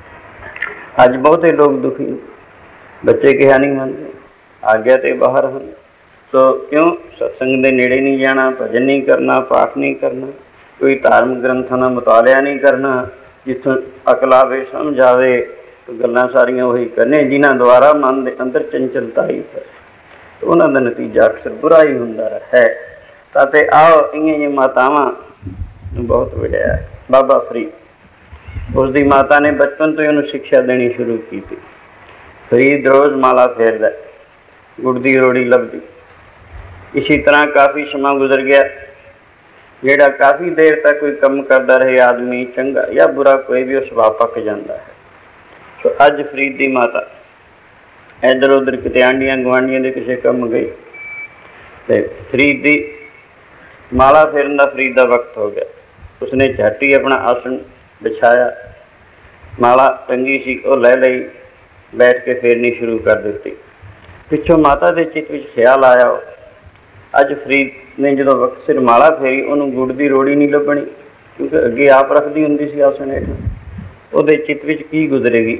अज बहुते लोग दुखी, बच्चे कहा नहीं मानते, आग्या तो बाहर हैं। तो क्यों सत्संग के नेड़े नहीं जाना, भजन नहीं करना, पाठ नहीं करना, कोई धार्मिक ग्रंथों का मुतालिया नहीं करना, जिथों अकल आवे समझ आवे तो गल्लां सारियां वही करने जिन्हां द्वारा मन के अंदर चंचलता ही है। तो उन्हां दा नतीजा अक्सर बुरा ही हुंदा है। ताते आओ इं मातावां बहुत वड्या बाबा फरीद, उसकी माता ने बचपन तो ही उन्हें शिक्षा देनी शुरू की थी। फरीद रोज़ माला फेरदा, गुड़दी रोड़ी लभदी। इसी तरह काफ़ी समा गुजर गया, जेड़ा काफ़ी देर तक कोई कम करता रहे आदमी चंगा या बुरा कोई भी उस सुभाव पक जाता है। तो अज फरीद की माता इधर उधर किते आंडियां गुआंढियां दे किसी कम गई तो फरीद की माला फेरन का फरीद का वक्त हो गया। उसने झट ही अपना आसन बिछाया, माला टंगी सी वो लै लई, बैठ के फेरनी शुरू कर दी। पिछों माता के चित्त में ख्याल आया अज फरीद ने जो वक्त सिर माला फेरी उन्होंने गुड़ की रोड़ी नहीं लभनी, क्योंकि अगे आप रखती होंगी सी आसन हेठ। वो चित्त में की गुजरेगी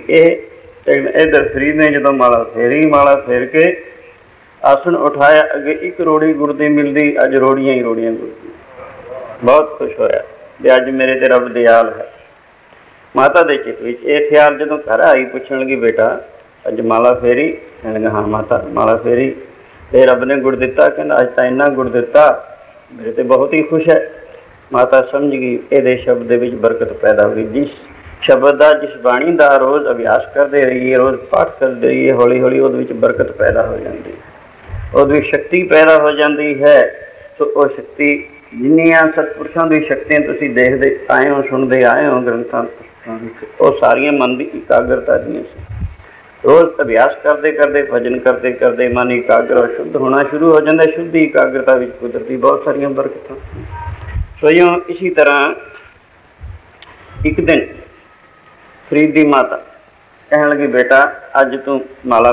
इधर फरीद ने जो माला फेर के आसन उठाया, अगे एक रोड़ी गुड़ की मिलती, अज रोड़ियां ही रोड़ियां गुड़ दी। बहुत खुश होया भी अज मेरे ते रब दयाल है। माता के चित्त में यह ख्याल जो घर आई पूछन लगी बेटा अज माला फेरी, कहने हाँ माता माला फेरी। ਤੇ ਰੱਬ ਨੇ ਗੁੜ ਦਿੱਤਾ, ਕਹਿੰਦਾ ਅੱਜ ਤਾਂ ਇੰਨਾ ਗੁੜ ਦਿੱਤਾ, ਮੇਰੇ ਤੇ ਬਹੁਤ ਹੀ ਖੁਸ਼ ਹੈ। ਮਾਤਾ ਸਮਝ ਗਈ ਇਹਦੇ ਸ਼ਬਦ ਦੇ ਵਿੱਚ ਬਰਕਤ ਪੈਦਾ ਹੋਈ। ਜਿਸ ਸ਼ਬਦ ਦਾ, ਜਿਸ ਬਾਣੀ ਦਾ ਰੋਜ਼ ਅਭਿਆਸ ਕਰਦੇ ਰਹੀਏ, ਰੋਜ਼ ਪਾਠ ਕਰਦੇ ਰਹੀਏ, ਹੌਲੀ ਹੌਲੀ ਉਹਦੇ ਵਿੱਚ ਬਰਕਤ ਪੈਦਾ ਹੋ ਜਾਂਦੀ ਹੈ, ਉਹਦੇ ਵਿੱਚ ਸ਼ਕਤੀ ਪੈਦਾ ਹੋ ਜਾਂਦੀ ਹੈ। ਸੋ ਉਹ ਸ਼ਕਤੀ, ਜਿੰਨੀਆਂ ਸਤਿਪੁਰਸ਼ਾਂ ਦੀ ਸ਼ਕਤੀਆਂ ਤੁਸੀਂ ਦੇਖਦੇ ਆਏ ਹੋ, ਸੁਣਦੇ ਆਏ ਹੋ ਗ੍ਰੰਥਾਂ ਵਿੱਚ, ਉਹ ਸਾਰੀਆਂ ਮਨ ਦੀ ਇਕਾਗਰਤਾ ਦੀਆਂ ਸੀ। ਰੋਜ਼ ਅਭਿਆਸ ਕਰਦੇ ਕਰਦੇ, ਭਜਨ ਕਰਦੇ ਕਰਦੇ ਮਨ ਇਕਾਗਰ ਸ਼ੁੱਧ ਹੋਣਾ ਸ਼ੁਰੂ ਹੋ ਜਾਂਦਾ। ਸ਼ੁੱਧ ਇਕਾਗਰਤਾ ਵਿੱਚ ਕੁਦਰਤੀ ਬਹੁਤ ਸਾਰੀਆਂ ਬਰਕਤਾਂ। ਸੋ ਇਸੀ ਤਰ੍ਹਾਂ ਇੱਕ ਦਿਨ ਫਰੀਦ ਦੀ ਮਾਤਾ ਕਹਿਣ ਲੱਗੀ, ਬੇਟਾ ਅੱਜ ਤੂੰ ਮਾਲਾ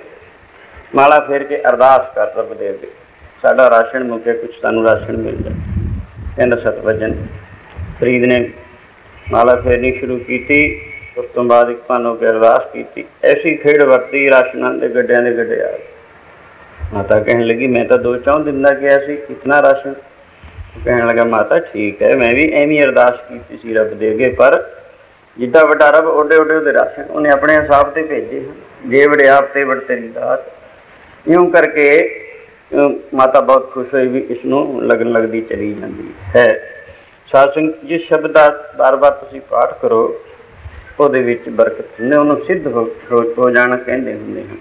ਫੇਰ ਕੇ ਅਰਦਾਸ ਕਰ ਰੱਬ ਦੇ ਅੱਗੇ, ਸਾਡਾ ਰਾਸ਼ਨ ਮੁੱਕੇ, ਕੁਛ ਸਾਨੂੰ ਰਾਸ਼ਨ ਮਿਲ ਜਾਏ। ਕਹਿੰਦਾ ਸਤਵਚਨ। ਫਰੀਦ ਨੇ ਮਾਲਾ ਫੇਰਨੀ ਸ਼ੁਰੂ ਕੀਤੀ। ਉਸ ਤੋਂ ਬਾਅਦ ਇੱਕ ਭੰਨ ਹੋ ਕੇ ਅਰਦਾਸ ਕੀਤੀ। ਐਸੀ ਖੇਡ ਵਰਤੀ, ਰਾਸ਼ਨਾਂ ਦੇ ਗੱਡਿਆਂ ਦੇ ਗੱਡੇ ਆ ਗਏ। ਮਾਤਾ ਕਹਿਣ ਲੱਗੀ, ਮੈਂ ਤਾਂ 2-4 ਦਿਨ ਦਾ ਕਿਹਾ ਸੀ, ਇਤਨਾ ਰਾਸ਼ਨ। ਕਹਿਣ ਲੱਗਾ, ਮਾਤਾ ਠੀਕ ਹੈ, ਮੈਂ ਵੀ ਐਵੇਂ ਅਰਦਾਸ ਕੀਤੀ ਸੀ ਰੱਬ ਦੇ ਅੱਗੇ, ਪਰ ਜਿੱਡਾ ਵੱਡਾ ਰੱਬ ਓਡੇ ਓਡੇ ਉਹਦੇ ਰਾਸ਼ਨ ਉਹਨੇ ਆਪਣੇ ਹਿਸਾਬ ਤੇ ਭੇਜੇ ਹਨ। ਜੇ ਵੜਿਆਪ ਤੇ ਵੜ ਤੇਰੀ ਦਾਤ। ਇਉਂ ਕਰਕੇ ਮਾਤਾ ਬਹੁਤ ਖੁਸ਼ ਹੋਈ ਵੀ ਇਸ ਨੂੰ ਲਗਨ ਲੱਗਦੀ ਚਲੀ ਜਾਂਦੀ ਹੈ। ਸਾਧ ਸੰਗਤ, ਜਿਸ ਸ਼ਬਦ ਦਾ ਬਾਰ ਬਾਰ ਤੁਸੀਂ ਪਾਠ ਕਰੋ ਉਹਦੇ ਵਿੱਚ ਬਰਕਤ ਹੁੰਦੇ, ਉਹਨੂੰ ਸਿੱਧ ਹੋ ਜਾਣਾ ਕਹਿੰਦੇ ਹੁੰਦੇ ਹਨ।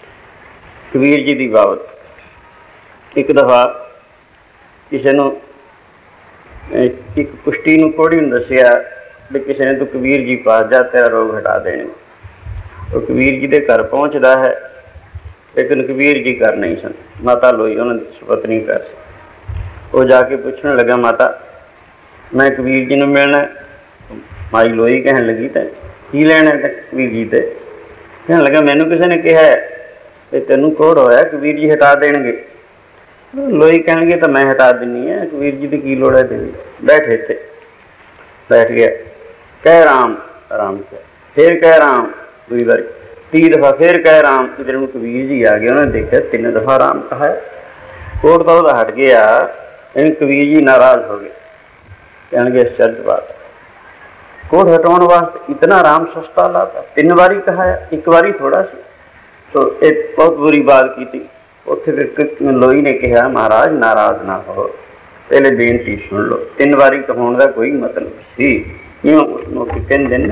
ਕਬੀਰ ਜੀ ਦੀ ਬਾਬਤ ਇੱਕ ਦਫਾ ਕਿਸੇ ਨੂੰ, ਇੱਕ ਕੁਸ਼ਤੀ ਨੂੰ ਕੋੜੀ ਨੂੰ ਦੱਸਿਆ ਵੀ ਕਿਸੇ ਨੇ, ਤੂੰ ਕਬੀਰ ਜੀ ਪਾਸ ਜਾ, ਤੇਰਾ ਰੋਗ ਹਟਾ ਦੇਣੇ। ਉਹ ਕਬੀਰ ਜੀ ਦੇ ਘਰ ਪਹੁੰਚਦਾ ਹੈ, ਲੇਕਿਨ ਕਬੀਰ ਜੀ ਘਰ ਨਹੀਂ ਸਨ। ਮਾਤਾ ਲੋਈ ਉਹਨਾਂ ਦੀ ਸੁਪਤਨੀ ਘਰ ਸੀ। ਉਹ ਜਾ ਕੇ ਪੁੱਛਣ ਲੱਗਾ, ਮਾਤਾ ਮੈਂ ਕਬੀਰ ਜੀ ਨੂੰ ਮਿਲਣਾ। ਮਾਈ ਲੋਈ ਕਹਿਣ ਲੱਗੀ, ਤਾਂ ਕੀ ਲੈਣਾ ਕਬੀਰ ਜੀ ਤੇ? ਕਹਿਣ ਲੱਗਾ, ਮੈਨੂੰ ਕਿਸੇ ਨੇ ਕਿਹਾ ਵੀ ਤੈਨੂੰ ਕੋਹੜ ਹੋਇਆ, ਕਬੀਰ ਜੀ ਹਟਾ ਦੇਣਗੇ। ਲੋਈ ਕਹਿਣਗੇ, ਤਾਂ ਮੈਂ ਹਟਾ ਦਿੰਦੀ ਹਾਂ, ਕਬੀਰ ਜੀ ਦੀ ਕੀ ਲੋੜ ਹੈ ਤੇਰੀ? ਬੈਠ ਇੱਥੇ। ਬੈਠ ਗਿਆ। ਕਹਿ ਰਾਮ, ਰਾਮ ਕਿਹਾ, ਫਿਰ ਕਹਿ ਰਾਮ, ਦੂਜੀ ਵਾਰੀ 30 ਦਫਾ ਫਿਰ ਕਹਿ ਰਾਮ। ਇਧਰ ਨੂੰ ਕਬੀਰ ਜੀ ਆ ਗਏ, ਉਹਨੇ ਦੇਖਿਆ 3 ਦਫਾ ਰਾਮ ਕਹਾ। ਕੋਹੜ ਤਾਂ ਉਹਦਾ ਹਟ ਗਿਆ। ਇਹਨੂੰ ਕਬੀਰ ਜੀ ਨਾਰਾਜ਼ ਹੋ ਗਏ, ਕਹਿਣਗੇ ਅਚਰਜ ਬਾਤ, ਕੋਹੜ ਹਟਾਉਣ ਵਾਸਤੇ ਇਤਨਾ ਰਾਮ ਸਸਤਾ ਲਾਤਾ, 3 ਵਾਰੀ ਕਹਾਇਆ, 1 ਵਾਰੀ ਥੋੜਾ ਸੀ। ਸੋ ਇਹ ਬਹੁਤ ਬੁਰੀ ਬਾਤ ਕੀਤੀ। ਉੱਥੇ ਫਿਰ ਲੋਈ ਨੇ ਕਿਹਾ, ਮਹਾਰਾਜ ਨਾਰਾਜ਼ ਨਾ ਹੋ, ਪਹਿਲੇ ਬੇਨਤੀ ਸੁਣ ਲਓ। 3 ਵਾਰੀ ਕਹਾਉਣ ਦਾ ਕੋਈ ਮਤਲਬ ਸੀ। ਇਉਂ ਉਸਨੂੰ ਕਹਿੰਦੇ ਨੇ,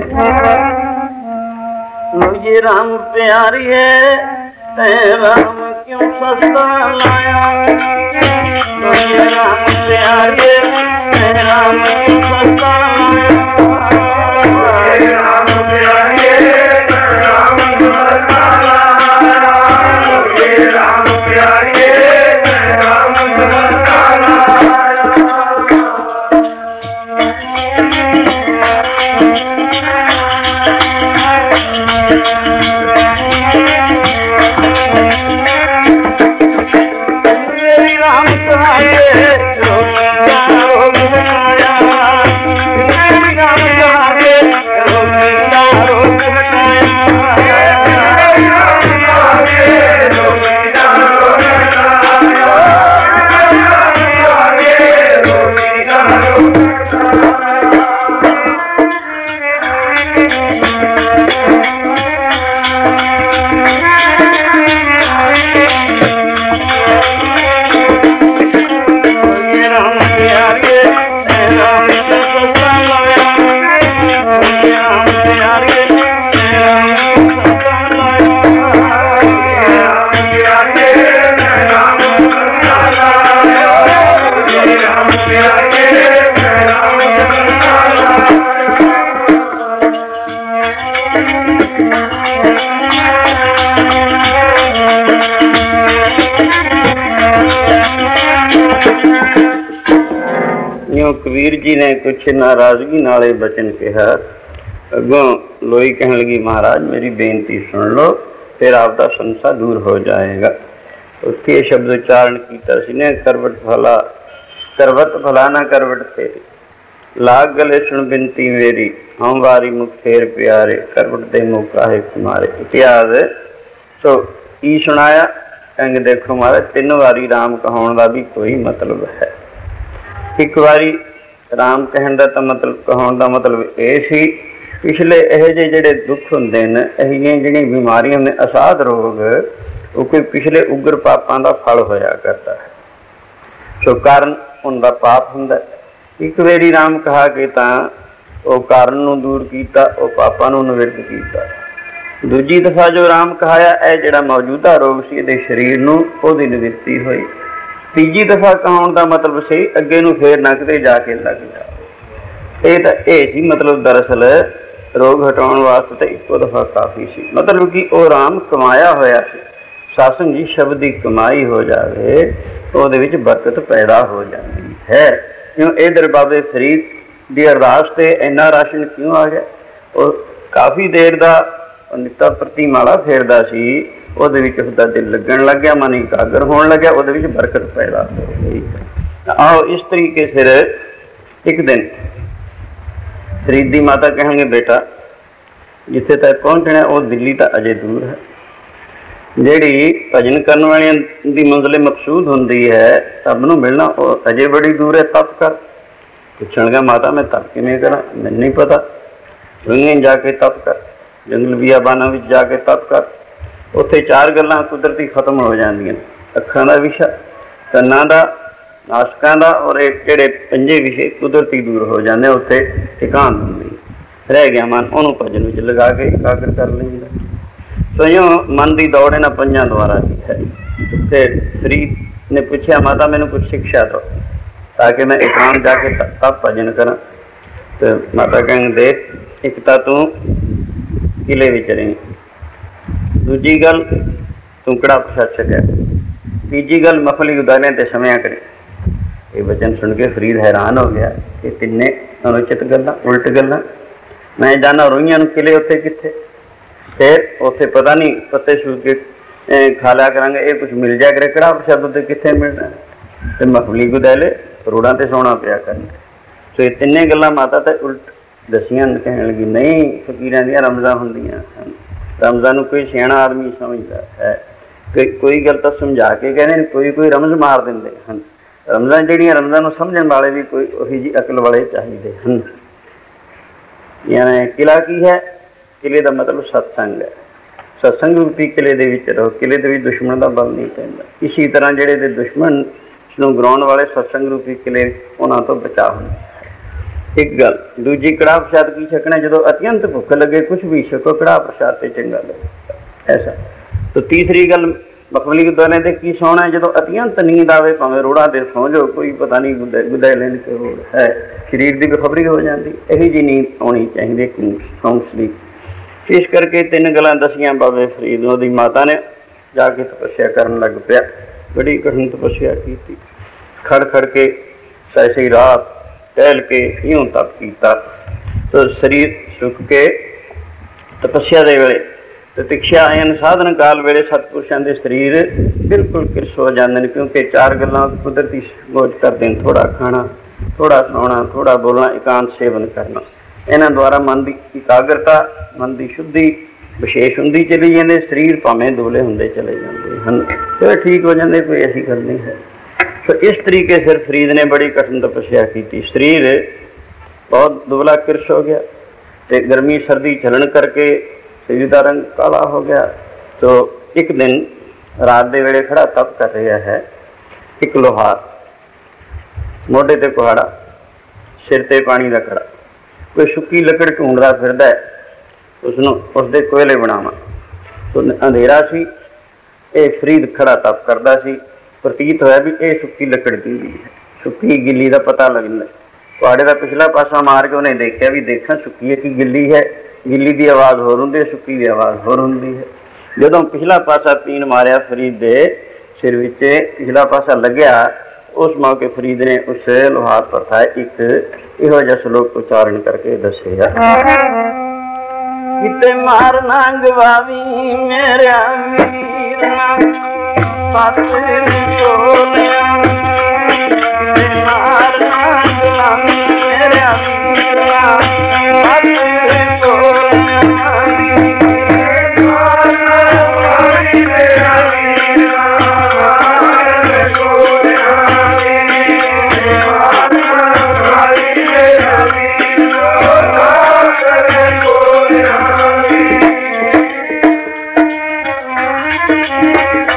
ਲੋਈਏ ਰਾਮ ਪਿਆਰੀਏ ਤੈ ਰਾਮ ਕਿਉਂ ਸਸਤਾ ਲਾਇਆ। ਲੋਈਏ ਰਾਮ ਪਿਆਰੀਏ ਤੈ ਰਾਮ ਕਿਉਂ ਸਸਤਾ ਲਾਇਆ। ਲੋਈਏ ਰਾਮ ਪਿਆਰੀਏ ਤੈ ਰਾਮ ਸਸਤਾ ਲਾਇਆ। ਲੋਈਏ ਰਾਮ ਪਿਆਰੀਏ ਤੈ ਰਾਮ ਸਸਤਾ ਲਾਇਆ। ਕਬੀਰ ਜੀ ਨੇ ਕੁਛ ਨਾਰਾਜ਼ਗੀ ਨਾਲੇ ਬਚਨ ਕਿਹਾ। ਅੱਗੋਂ ਲੋਈ ਕਹਿਣ ਲੱਗੀ, ਮਹਾਰਾਜ ਮੇਰੀ ਬੇਨਤੀ ਸੁਣ ਲਓ, ਫਿਰ ਆਪਦਾ ਸੰਸਾ ਦੂਰ ਹੋ ਜਾਏਗਾ। ਉੱਥੇ ਇਹ ਸ਼ਬਦ ਉਚਾਰਨ ਕੀਤਾ ਸੀ ਨੇ, ਕਰਵਟ ਭਲਾ ਨਾ ਕਰਵਟ ਤੇਰੀ, ਲਾਗ ਗਲੇ ਸੁਣ ਬਿਨਤੀ ਮੇਰੀ, ਹਮ ਵਾਰੀ ਮੁਖ ਫੇਰ ਪਿਆਰੇ, ਕਰਵਟ ਦੇ ਮੁਖ ਆਏ ਕੁਮਾਰੇ। ਇਤਿਹਾਸ। ਸੋ ਕੀ ਸੁਣਾਇਆ? ਕਹਿੰਗੇ ਦੇਖੋ ਮਹਾਰਾਜ, 3 ਵਾਰੀ ਰਾਮ ਕਹਾਉਣ ਦਾ ਵੀ ਕੋਈ ਮਤਲਬ ਹੈ। 1 ਵਾਰੀ ਰਾਮ ਕਹਿਣ ਦਾ ਤਾਂ ਮਤਲਬ, ਕਹਾਉਣ ਦਾ ਮਤਲਬ ਇਹ ਸੀ, ਪਿਛਲੇ ਇਹੋ ਜਿਹੇ ਜਿਹੜੇ ਦੁੱਖ ਹੁੰਦੇ ਨੇ, ਇਹੋ ਜਿਹੀਆਂ ਜਿਹੜੀਆਂ ਬਿਮਾਰੀਆਂ ਨੇ, ਅਸਾਧ ਰੋਗ, वो कोई पिछले उग्र पापां दा फल होया करता है। सो कारण उनका पाप हुंदा। एक वेरी राम कहा कि तां वो कारण नूं दूर कीता, वो पापां नूं निवृत्त कीता। दूजी दफा जो राम कहाया है जिहड़ा मौजूदा रोग सी इहदे शरीर नूं ओहदी निवृत्ति होई। तीजी दफा कहाउण दा मतलब सी अगे नूं फिर ना किते जाके लग जा। ये तो यह सी मतलब दरअसल रोग हटाउण वास्ते तो इक्को दफा काफ़ी सी। मतलब कि वो राम कमाया होया सी। सत्संग जी शब्द की कमाई हो जाए तो ਉਹਦੇ ਵਿੱਚ बरकत पैदा हो जाती है। क्यों इधर बाबे फरीद की अरदास से इन्ना राशन क्यों आ गया? और काफ़ी देर का नित्ता प्रति माला फेरदा सी, ਉਹਦੇ ਵਿੱਚ उसका दिल लगन लग गया, मन एकाग्र होने लग गया, ਉਹਦੇ ਵਿੱਚ बरकत पैदा हो गई। आओ इस तरीके फिर एक दिन फरीद की माता कहेंगे बेटा जिथे तक पहुँचना वो दिल्ली तो अजे दूर है। जिहड़ी भजन करने वालियां दी मंजिल मकसूद हुंदी है सब नूं मिलना वो अजे बड़ी दूर है। तप कर पुछणगा माता मैं तप किवें करा? मैनूं नहीं पता। रुइयां जाके तप कर, जंगल बियाबानां विच जाके तप कर। उत्थे चार गल्लां कुदरती खत्म हो जांदियां। अखां दा विशा, कन्नां दा, नासकां दा और एक जिहड़े पंजे विषय कुदरती दूर हो जाते। उत्थे ठिकान हुंदी रह गया मन, उहनूं भजन विच लगा के एकाग्र कर लैंदा। तो यूँ मन की दौड़ इन्हां पंजां द्वारा है। फिर फरीद ने पूछा माता मैनूं कुछ शिक्षा दो ताकि मैं एकांत जाके तप भजन करा। तो माता कहेंगे देख एक तो तू किले विच रही, दूजी गल तू कड़ा प्रसाद छकिया, तीजी गल मफली उदारियां ते समया करे। ये वचन सुन के फरीद हैरान हो गया कि तिन्ने अनुचित गल्लां, उल्ट गल्लां। मैं जाना रोइयां नूं किले उत्थे कित्थे, फिर उत्थे पता नहीं पत्ते छू के खा लिया करांगे, ये कुछ मिल जाया करे। कड़ा प्रसाद उत्ते कित्थे मिलना? तो मफली गुदैले रोडां ते सौना पिया करना। सो ये तिन्ने गल्लां माता ते उल्ट दसियां। कहण लगी नहीं फकीरां दियां रमज़ां हुंदियां हन, रमज़ां नूं कोई सियाणा आदमी समझदा है। कोई गल तो समझा के कहने, कोई रमज़ मार दिंदे हन। रमज़ां जिहड़ियां रमज़ां नूं समझण वाले भी कोई उही जी अकल वाले चाहिए हन। यानी किला की है? किले का मतलब सत्संग है। सत्संग रूपी किले दे विच रहो। किले दे विच दुश्मन का बल नहीं पैंदा। इसी तरह जिहड़े दे दुश्मन नूं गिराउण वाले सत्संग रूपी किले उन्हां तो बचा होंदा। एक गल। दूजी कड़ाह प्रसाद की छकना? जदों अत्यंत भुख लगे कुछ भी छको, कड़ाह प्रसाद से चंगा लगे ऐसा। तो तीसरी गल मखमली गुरुद्वारे दे की सौना है? जदों अत्यंत नींद आवे भावें रोड़ा ते सौ जाओ, कोई पता नहीं गुदै लेन के होर है, शरीर की बेखबरी हो जाती। यही जी नींद आनी चाहिए सौंग स्लीप। इस करके तीन गल्लां दसियां बाबे फरीद नूं। ओहदी माता ने जाके तपस्या करन लग पिया। बड़ी कठिन तपस्या की, खड़ खड़ के सही रात टहल के यूं तप किया। तो शरीर सुख के तपस्या दे वेले प्रतीक्षा आयन साधन काल वेले सतपुरुषों के शरीर बिल्कुल किरस हो जाते हैं। क्योंकि चार गल्लां कुदरती बोझ करते हैं, थोड़ा खाना, थोड़ा सोना, थोड़ा बोलना, एकांत सेवन करना। इन्हां द्वारा मन की एकाग्रता, मन की शुद्धि विशेष होंदी चली जाती। शरीर भावें दुबले होंदे चले जाते हैं, तो ठीक हो जाते, कोई ऐसी गल नहीं है। तो इस तरीके से फरीद ने बड़ी कठिन तपस्या की। शरीर बहुत दुबला किरस हो गया, तो गर्मी सर्दी झलन करके शरीर का रंग काला हो गया। तो एक दिन रात के वेले खड़ा तप कर रहा है। एक लोहार मोढे ते कुहाड़ा, सिर ते पानी का कड़ा, कोई सुक्की लकड़ ढूंढता फिरदा है उसनों उसदे कोयले बनावा। तो अंधेरा सी, ये फरीद खड़ा तप करता सी। प्रतीत होया भी ये सुक्की लकड़ गिल्ली है। सुक्की गिल्ली का पता लगता। कुहाड़े का पिछला पासा मार के उन्हें देखा भी देखा सुक्की है कि गिल्ली है। गिल्ली की आवाज़ होर होंदी है, सुक्की की आवाज़ होर होंदी है। जदों पिछला पासा तीन मारिया फरीद दे सिर विच, पिछला पासा लग्या, उस मौके फरीद ने उस लोहार पर था एक इहो जिहा श्लोक उच्चारण करके दस्सिया। किते मारना गवावी मेरा वीर ना पास टोलिया, किते मारना गवावी मेरा वीर ना पास टोलिया, मारना गवावी मेरा वीर ना पास टोलिया, मारना गवावी मेरा वीर ना पास टोलिया।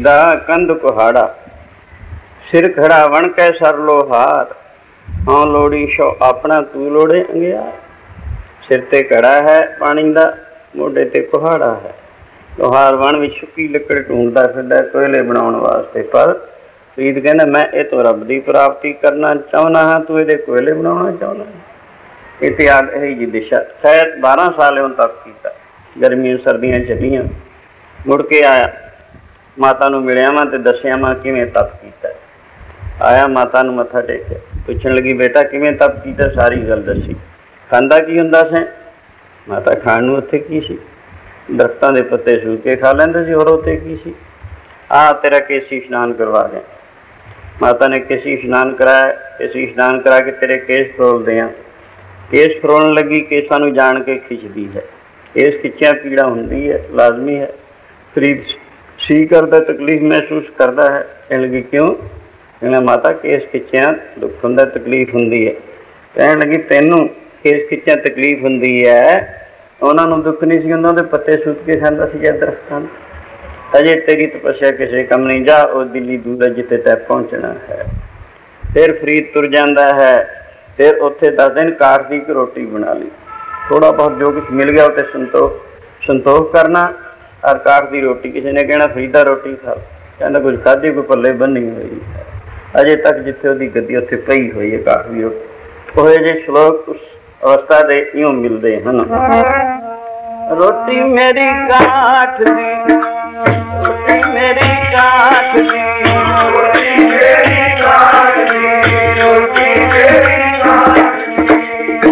फरीदा कंध कुहाड़ा, सिर खड़ा बन कै सर लोहार, हाँ लोड़ी शो अपना तू लोड़े अंगियार। सिर ते कड़ा है पानी दा, मोढे ते कुहाड़ा है, लोहार वन विच सुक्की लकड़ ढूंढदा फिरदा कोयले बनाउण वास्ते। पर फरीद कहना मैं ये तो रब की प्राप्ति करना चाहना हाँ, तू ये कोयले बनाना चाहना। इतिहास यही जी दिशा। खैर 12 साल उन तप किया, गर्मियां सर्दियां चलियां, मुड़ के आया माता नूं मिलिया वा ते दसिया वा किवें तप किया। आया माता नूं मत्था टेकिया, पुछण लगी बेटा किवें तप किया, सारी गल दसी। खांदा की हुंदा सी? माता खाण नूं उत्थे की सी, दरख्तां दे पत्ते सूख के खा लैंदे सी, होर उत्थे की सी। आ तेरा केसी इशनान करवा दें। माता ने केसी इशनान कराया, केसी इशनान करा के तेरे केस फरोल दें। केस फरोलण लगी, केसां नूं जाण के खिंचदी है, केस खिंचिया पीड़ा हुंदी है, लाजमी है। फरीद सी करदा, तकलीफ महसूस करता है। कहण लगी क्यों? कहना माता केस खिंचिया दुख हुंदा, तकलीफ हुंदी है। कहण लगी तैनूं केस खिंचिया तकलीफ हुंदी है, उन्हां नूं दुख नहीं सी हुंदा, उहदे पत्ते सुੱਟ के खांदा सी या दरख्तां। अजे तेरी तपस्या किसी कम नहीं, जा वो दिल्ली दूर है जिते तै पहुँचना है। फिर फरीद तुर जाता है, फिर उत्थे 10 दिन काठ की रोटी बना ली, थोड़ा बहुत जो कुछ मिल गया उत्ते संतोख करना। और काठ की रोटी किसी ने कहना फरीदा रोटी खा, कहना कुछ खाधी कोई पल्ले बनी हुई है, अजे तक जिथे उसकी गद्दी उत्थे पई हुई है काठ की रोटी। वो जे श्लोक उस अवस्था के इं मिलते हैं। रोटी मेरी काठ दी, रोटी मेरी काठ दी, रोटी मेरी काठ दी, रोटी मेरी काठ दी।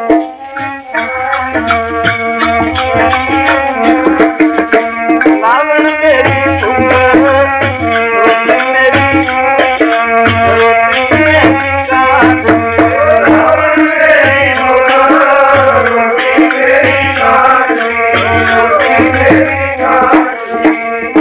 लावण मेरी रोटी मेरी, रोटी मेरी काठ दी, लावण मेरी रोटी मेरी काठ दी, रोटी मेरी काठ दी।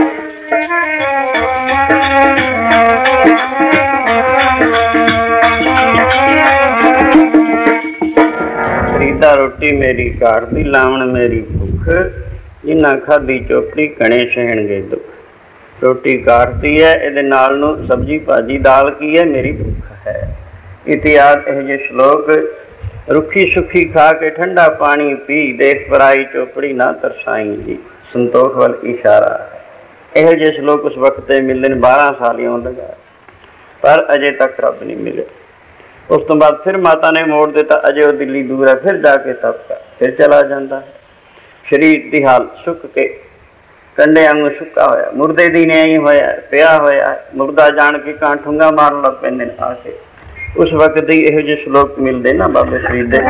फरीदा रोटी मेरी काट दी, लावण मेरी भुख, जिन्ना खाधी चोपड़ी कणे सहणगे दुख। रोटी काटती है, इहदे नाल नूं सब्जी भाजी दाल की है, मेरी भुख है। इतिहास यह जे श्लोक, रुखी सुखी खा के ठंडा पानी पी, देख पराई चोपड़ी ना तरसाई जी, संतोख वाल इशारा है। यह जे श्लोक उस वक्त मिलते हैं। 12 साल इउं लगा, पर अजे तक रब नहीं मिले। उस तो बाद फिर माता ने मोड़ दिता, अजे वो दिल्ली दूर है, फिर जाके तप कर, फिर चला जाता है। शरीर की हाल सुक के कंडे आंगू सुक्का होया, मुर्दे दी न्याई होया, पिया होया, मुर्दा जान के कां ठुंगा मारन लग पैंदे ने आके। उस वक्त ही यह जे श्लोक मिलते ना बाबे फरीद दे,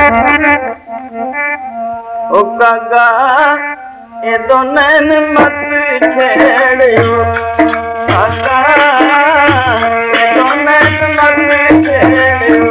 ओ कागा ए दो नैन मत छेड़ियो, कागा ए दो नैन मत छेड़ियो,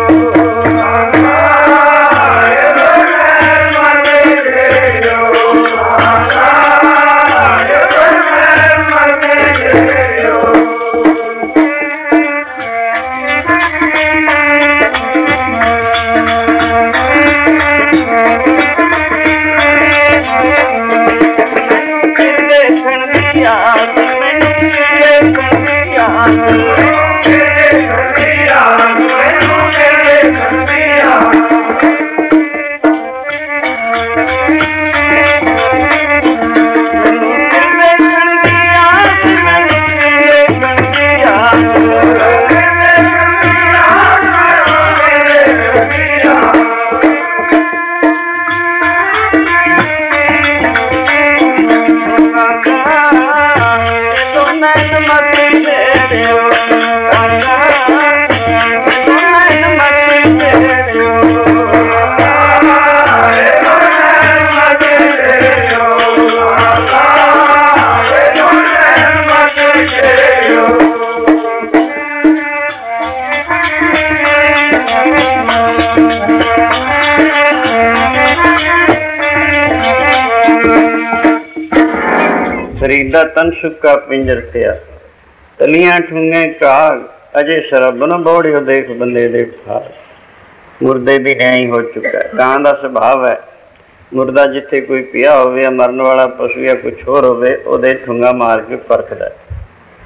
फरीदा तन सुक्का पिंजर पिया, तलियां ठूंगे काग, अजे शरब न बौड़ियो देख बंदे दे भाग। मुर्दे दी न्याई हो चुका है। कां दा स्वभाव है, मुर्दा जिथे कोई पिया होवे या मरन वाला पशु या कुछ होर होवे, ओदे ठूंगा मार के परखदा है।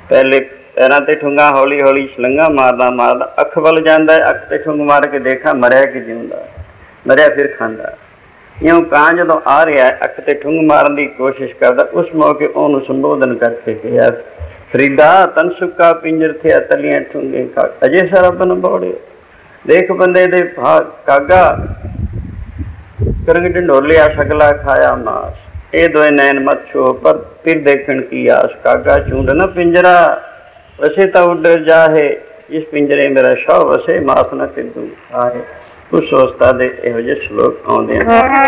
पहले पैरों ते ठुंगा हौली हौली छलंगा मारदा मारदा अख वल जांदा है। अख ते ठुंग मार के देखा मरिया कि जिंदा, मरिया फिर खांदा। इउं कां जदों आ रहा है अख ते ठुंग मारन की कोशिश करदा, उस मौके उहनूं संबोधन करके कहा, फरीदा तन सुक्का पिंजर थे तलियां ठुंगे का अजे सारा बन बौड़े। देख बंदे दे भाग कागा करंग ढंडोलिया सगला खाया मास। ए दोए नैन मत छो पर फिर देखण की आस। कागा चूंड न पिंजरा वसे तो उडर जाहे, इस पिंजरे मेरा शौ वसे मास न किदू आए। उस अवस्था दे इहो जे श्लोक आउंदे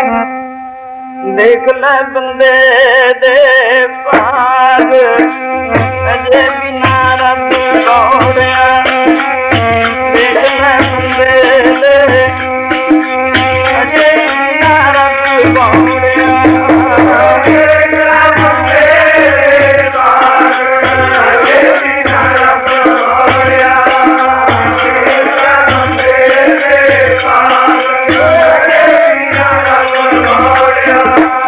देख ले बंदे दे भाग अजे बिना रब दौड़िया। देख ले बंदे दे अजे बिना रब दौड़िया। देख ले बंदे दे भाग अजे बिना रब दौड़िया। देख ले बंदे दे भाग अजे बिना रब दौड़िया।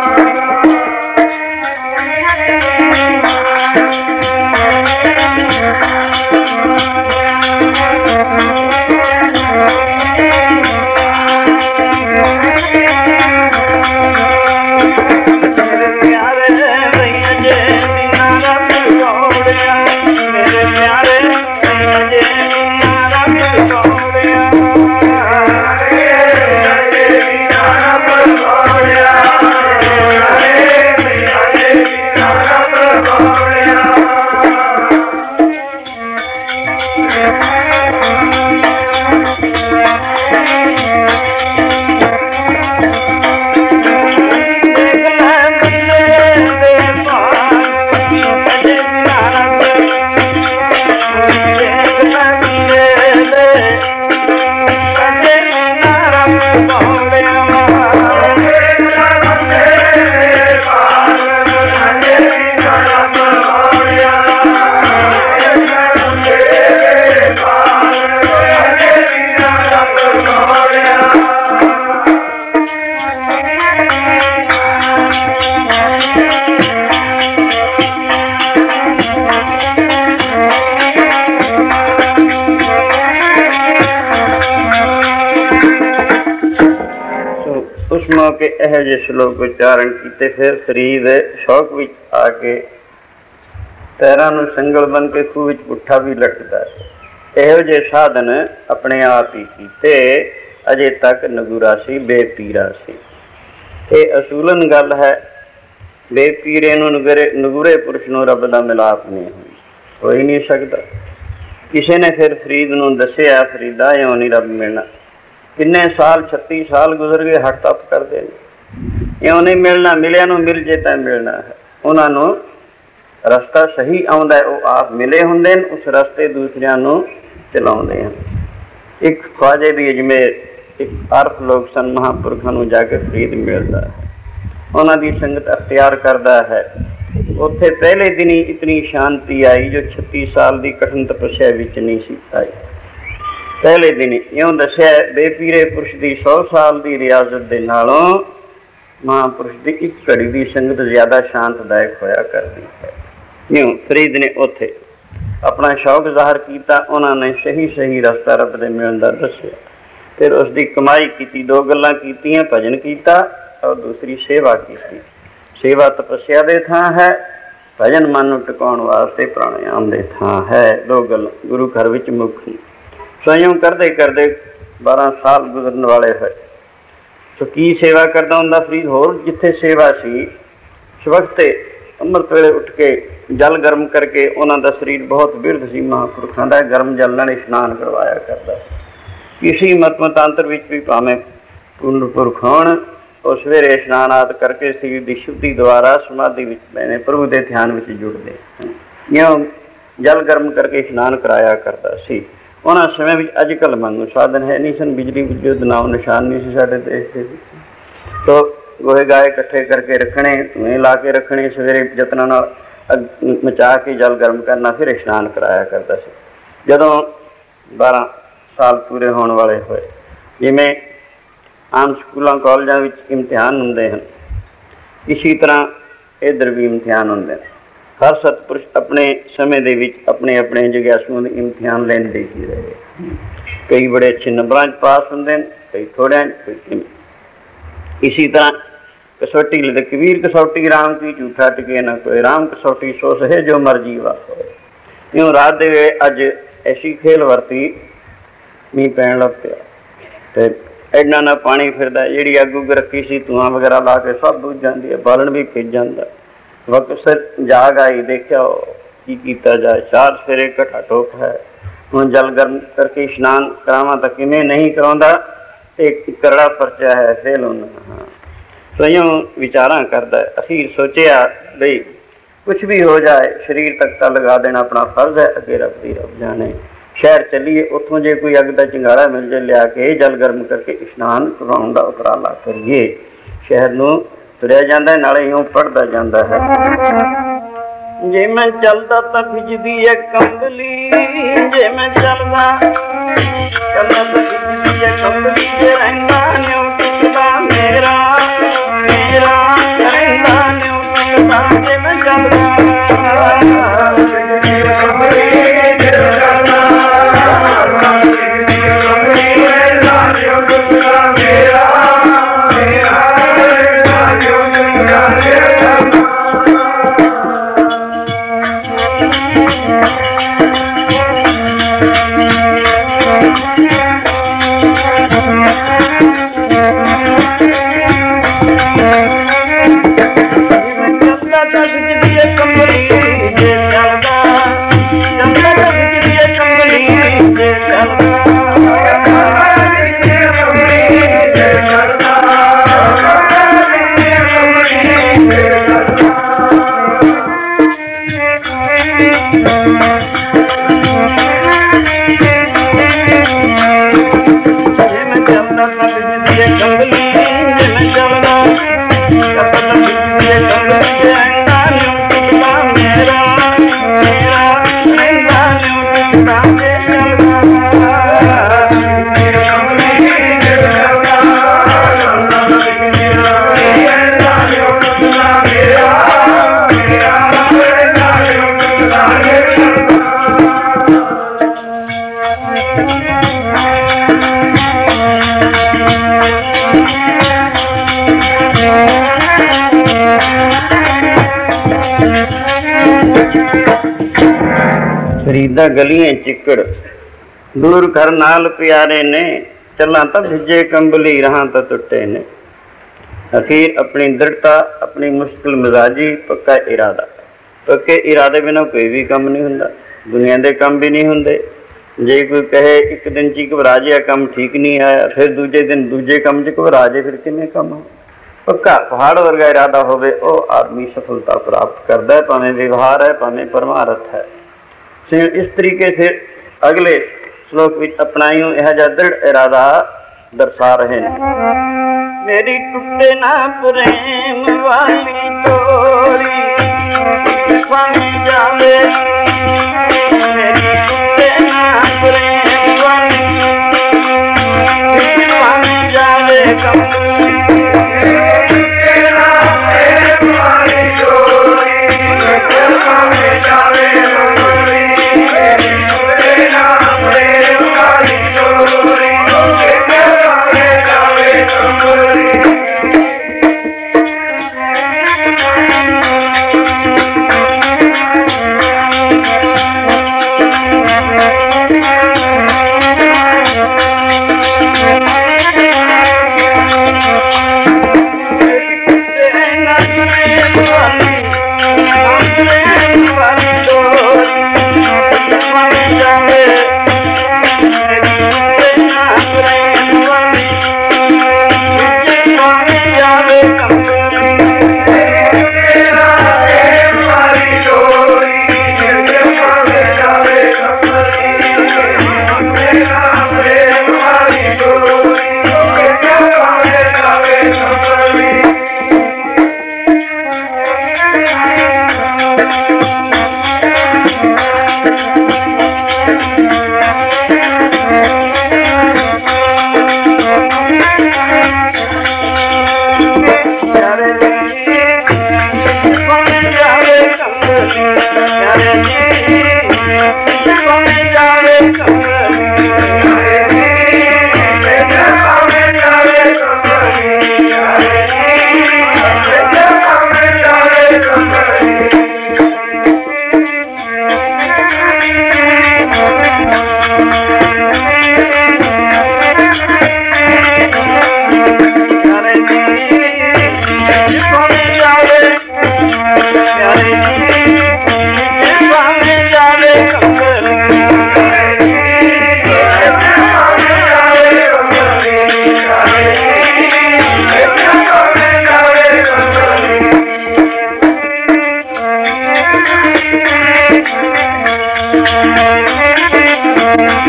मौके यह जे श्लोक उच्चारण किए। फिर शरीर शौक विच आके पैरों नूं संगल बन के खूह विच पुट्ठा भी लटकदा है। इहो जे साधन अपने आप ही कीते, अजे तक नगूरा सी बेपीरा सी। ये असूलन गल है, बेपीरे नूं नगूरे पुरुष नूं रब दा मिलाप नहीं हो ही नहीं सकता। किसी ने फिर फरीद नूं दसिया, फरीदा इउं नहीं रब मिलना। किन्ने साल 36 साल गुजर गए, हट तप करते हैं, इउं नहीं मिलना। मिलिया नूं मिल जे तां मिलना है। उन्होंने रस्ता सही आउंदा है, वो आप मिले हुंदे ने, उस रस्ते दूसरियां नूं चलाउंदे हैं। एक ख्वाजे दी अजमेर एक अर्थ लोग सन, महापुरखां नूं जाके फरीद मिलता है, उन्हां दी संगत अख्तियार करता है। उत्थे पहले दिन ही इतनी शांति आई जो 36 साल की कठिन तपस्या विच नहीं सी आई। पहले दिन इउं दसिया, बेपीरे पुरुष की 100 साल की रियाजत के नालों महापुरुष की एक घड़ी की संगत ज्यादा शांतदायक होया करती है। इउं फरीद ने उत्थे अपना शौक जाहिर किया। उन्होंने सही सही रस्ता रब दे मिलण दा दस्सिया। फिर उसकी कमाई की, 2 गल्लां कीतियां, भजन किया और दूसरी सेवा की। सेवा तपस्या दे थां है, भजन मन नूं टिकाउण वास्ते प्राणायाम दे थां है। 2 गल्लां गुरु घर विच मुख्य। स्वयं करते करते 12 साल गुजरन वाले है। तो की सेवा करता हुंदा फरीद? होर जिथे सेवा सी, सवखते अमृत वेले उठ के जल गर्म करके, उन्होंने शरीर बहुत बिरध सी महापुरुषों का, गर्म जल नाल इशनान करवाया करता। किसी मतमतांतर भी भावें पूर्ण पुरख होण, और सवेरे इशनान आदि करके शरीर की शुद्धि द्वारा समाधि में बैठे प्रभु के ध्यान में जुड़ते। इउं जल गर्म करके इशनान कराया करता सी। उन्होंने समय में अजकल वांगू साधन है नहीं सन, बिजली विद्युत नाम निशान नहीं सी साडे देश के। तो गोहे गाय इकट्ठे करके रखने, धुएं ला के रखने, सवेरे जतन मचा के जल गर्म करना, फिर इशनान कराया करता सी। जदों 12 साल पूरे होने वाले होए, जिमें आम स्कूलों कॉलेजों में इम्तिहान होंदे हैं, इसी तरह इधर भी इम्तिहान होंदे हैं। हर सतपुरुष अपने समय दे विच अपने अपने जिज्ञासुओं के इम्तिहान लेंदे ही रहे। कई बड़े अच्छे नंबरां पास होंदे ने, कई थोड़े, कोई किवें। इसी तरह कसौटी ले कबीर कसौटी राम की झूठा टिके ना कोई, राम कसौटी सो सहे जो मर्जी वास होए। यूँ रात दे वे अज ऐसी खेल वरती, मीह पैण लग पिया ते एडना ना पानी फिरदा, जिहड़ी अग उग रखी सी धुआं वगैरह ला के सब बुझ जाती है, बालन भी फिज जाता। वक्त सिर जाग आई, देखा की कीता जाए, चार सवेरे घटा टोक है। हुण जल गर्म करके इशनान करावां तां किवें नहीं कराउंदा, एक करड़ा परचा है फेल होना। हाँ स्वयं विचारां करदा। अखीर सोचिया बई कुछ भी हो जाए, शरीर तक ता लगा देना अपना फर्ज है, अगे रब दी रब जाने। शहर चलीए, उतों जे कोई अग दा चिंगाड़ा मिल जाए लिया के जल गर्म करके इशनान करवाउण दा उपराला करिए। शहर नूं तुरिया जांदा, नाले यूं पढ़दा जांदा है। जे मैं चलदा तां भिजदी है कंबली, जे मैं चलदा तां भिजदी है कंबली, जे रहिंदा न्यू टिकदा मेरा मेरा, रहिंदा न्यू टिकदा जे मैं चलदा भिजदी है कंबली, जे चलदा भिजदी है कंबली, रहिंदा न्यू टिकदा मेरा मेरा, रहिंदा न्यू टिकदा मेरा। फरीदा गलियां चिकड़ दूर कर नाल प्यारे ने, चला तो भिजे कंबली रहा तो टुटे ने। अखीर अपनी दृढ़ता, अपनी मुश्किल मिजाजी, पक्का इरादा। पक्के इरादे बिना कोई भी काम नहीं हुंदा, दुनिया के काम भी नहीं हुंदे। जे कोई कहे एक दिन च घबरा जिया काम ठीक नहीं आया, फिर दूजे दिन दूजे काम च घबरा जाए, फिर किवें काम हो। पक्का पहाड़ वर्गा इरादा होवे, ओ आदमी सफलता प्राप्त करता है, भावें व्यवहार है भावें परमारथ है। इस तरीके से अगले श्लोक में अपना यूं यह दृढ़ इरादा दर्शा रहे हैं। मेरी टूटे ना प्रेम वाली डोरी स्वामी जावे, मेरी टूटे ना प्रेम वाली स्वामी जावे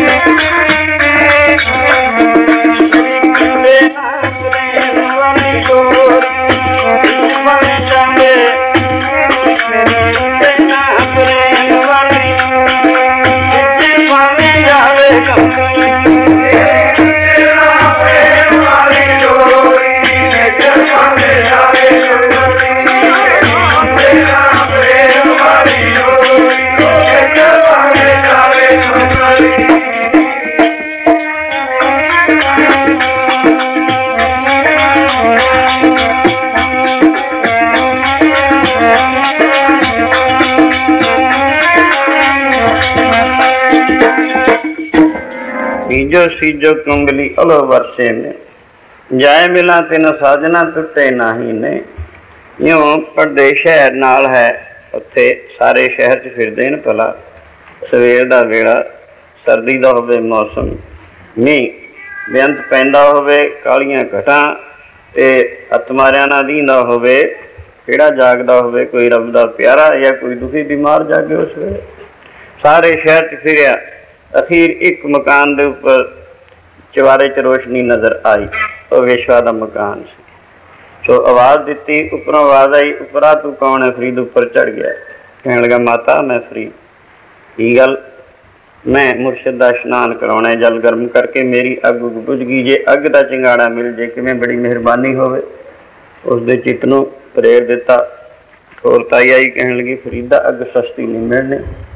सीजो सीजो कुंगली अलो वर्षे ने जाए मिला तेन साजना टुटे नाही ने। यूं पढ़दे शहर नाल है, उत्थे सारे शहर च फिरदे न भला। सवेर दा वेला, सर्दी दा होवे मौसम, मींह बेअंत पैंदा होवे, कालियां घटां ते अतमारियां ना दींदा होवे। किहड़ा जागदा होवे, कोई रब दा प्यारा या कोई दुखी बीमार जागे उस वेले। सारे शहर च फिरिया, अखीर एक मकान दे उपर चवारे च रोशनी नजर आई। वह वेश्वा दा मकान सी। सो आवाज दिती, उपरों आवाज आई, उपरा तू कौन है? फरीद उपर चढ़ गया, कहने लगा माता मैं फरीद। की गल? मैं मुर्शद दा इशनान कराउणा, जल गर्म करके मेरी अग बुझ गई, जे अग दा चिंगाड़ा मिल जे किवें बड़ी मेहरबानी होवे। उस दे चित नूं प्रेर दिता। होर ताई आई, कहने लगी फरीदा अग सस्ती नहीं मिलनी,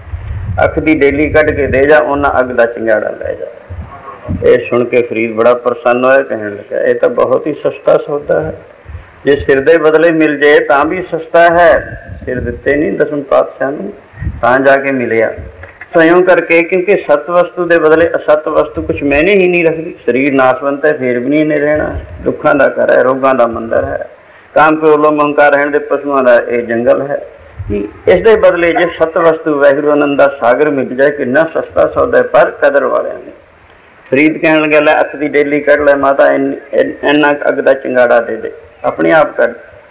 अख दी डेली कढ़ के दे जा, उन्हां अग दा चिंगाड़ा लै जा। ये सुन के फरीद बड़ा प्रसन्न होया, कहने लगा यह तो बहुत ही सस्ता सौदा है, जे सिर दे बदले मिल जाए तां भी सस्ता है। सिर दिते नहीं दसम पातशाह नूं तां जाके मिलिया। तो यूं करके क्योंकि सत वस्तु के बदले असत वस्तु कुछ मैंने ही नहीं रखती। शरीर नासवंत है, फिर भी नहीं रहना, दुखों का घर है, रोगों का मंदिर है, काम क्रोलो महंकार रहने दे पशुओं का यह जंगल है। इस दे बदले जे सत वस्तु वाहिगुरू आनंद दा सागर मिल जाए, कितना सस्ता सौदा है पर कदर वाले ने। फरीद कहने लगा लै अख की डेली कढ़ लै माता, इन्ना अग का चिंगाड़ा दे दे, अपने आप कढ़।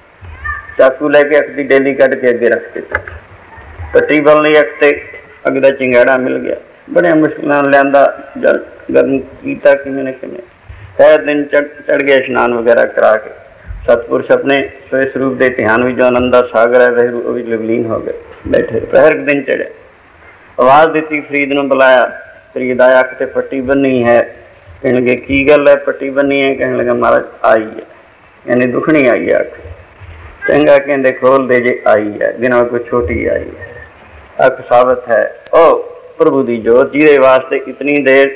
चाकू लैके अख की डेली कढ़ के अगे रख दिता। टट्टी बलनी अख ते अग का चिंगाड़ा मिल गया। बड़े मुश्किल लिया जल गर्म किया किमें किमें। खैर दिन चढ़ गया, इशनान वगैरह करा के सतपुरुष अपने स्वे स्वरूप के ध्यान में जो आनंद सागर है वह भी लवलीन हो गए। बैठे पहर दिन चढ़े, आवाज़ दी, फरीद ने बुलाया। फरीद आया, अख ते पट्टी बनी है। कहने लगे की गल है, पट्टी बनी है? कहने लगा महाराज आई है, यानी दुखनी आई है अख। चंगा कहते खोल दे जे आई है, बिना कोई छोटी आई है। अख साबित है ओ प्रभु की जोत, जिहदे वास्ते इतनी देर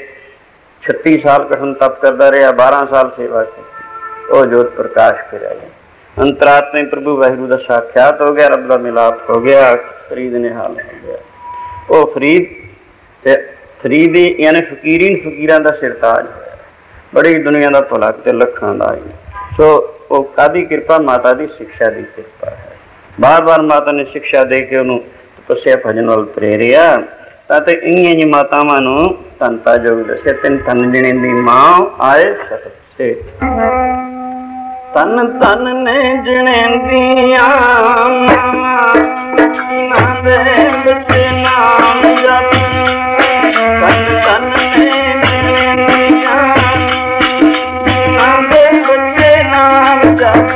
36 साल कठिन तप करता रहा, 12 साल सेवा की, वो जोत प्रकाश कर आई। अंतरात्मा प्रभु वाहिगुरू का साक्षात हो गया, रब का मिलाप हो गया। फरीद ने हाल हो गया। वो फरीद यानी फकीरीन फकीरां दा सिरताज है, बड़ी दुनिया का भला ते लखां दा आई। सो वो कादी कृपा? माता की शिक्षा की कृपा है। बार बार माता ने शिक्षा दे के उन्होंने तपस्या भजन वाल प्रेरिया। ताते इन्हीं जी मातावां नूं धनता जोग दस्सिया, तिन धन जिणे दी मां आए सत से। तन तन ने जिणे दियां नाम जप, तन तन ने जिणे दियां नाम जप।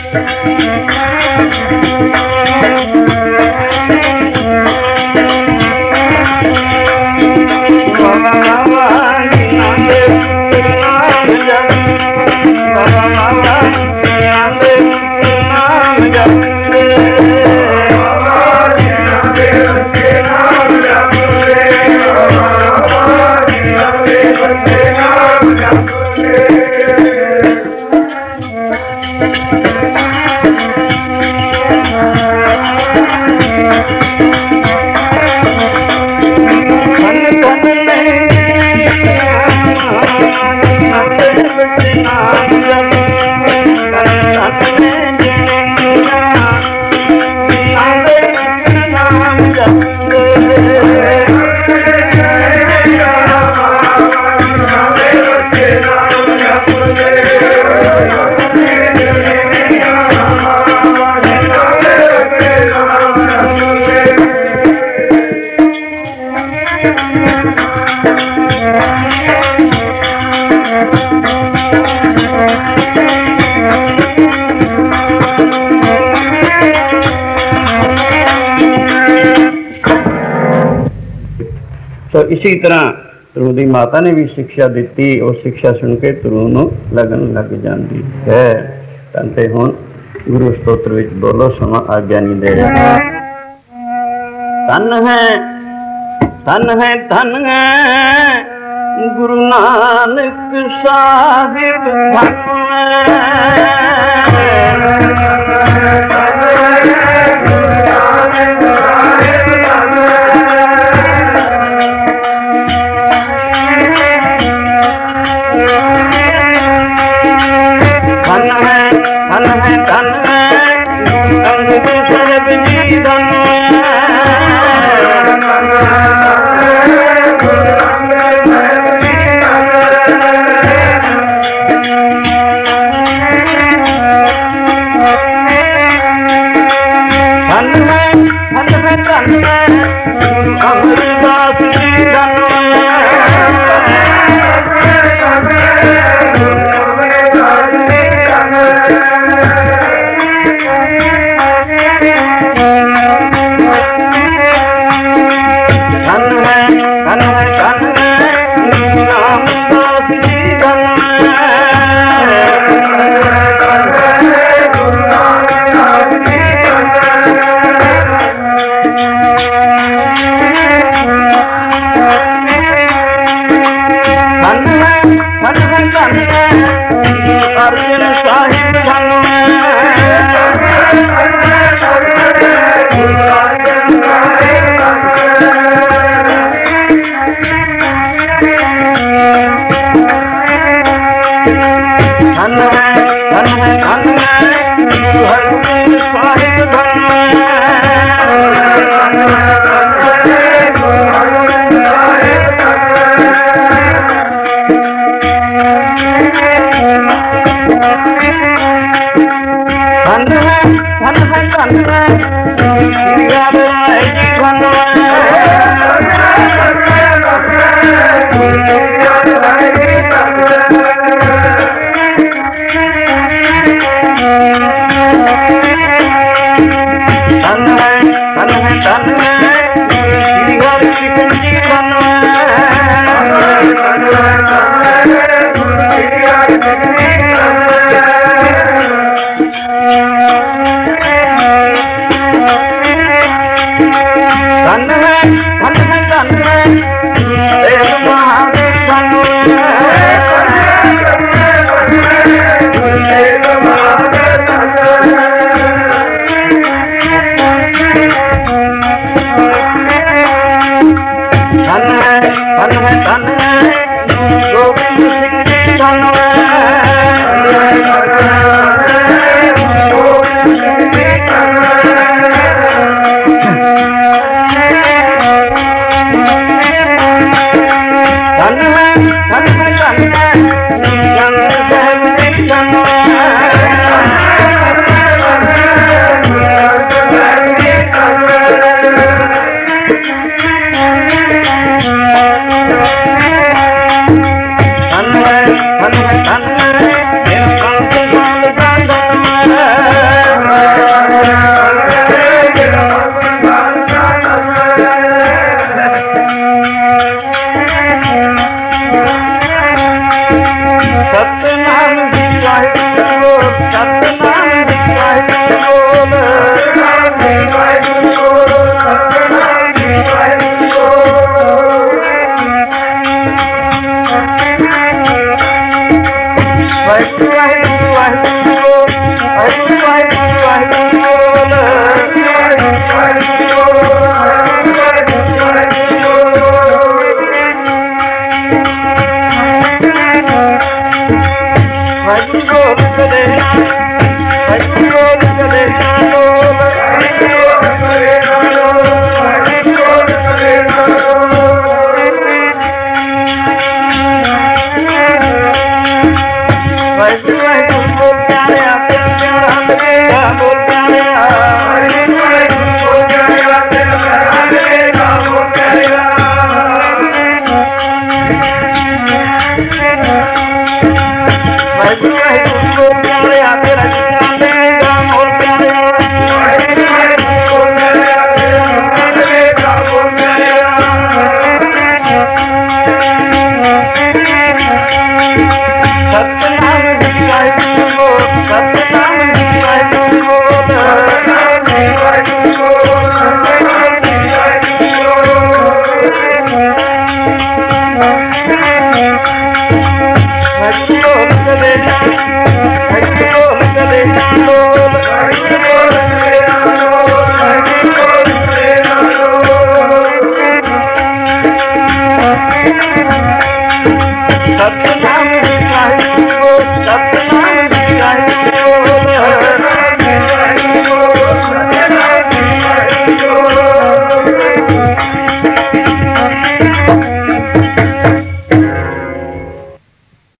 तो इसी तरह ध्रुव की माता ने भी शिक्षा दी और शिक्षा सुन के ध्रुव नूं लगन लग जाती है। तंते हुण गुरु स्तोत्र विच बोलो, समा आज्ञा नहीं दे रहा। धन है धन है धन है गुरु नानक साहिब धन Bol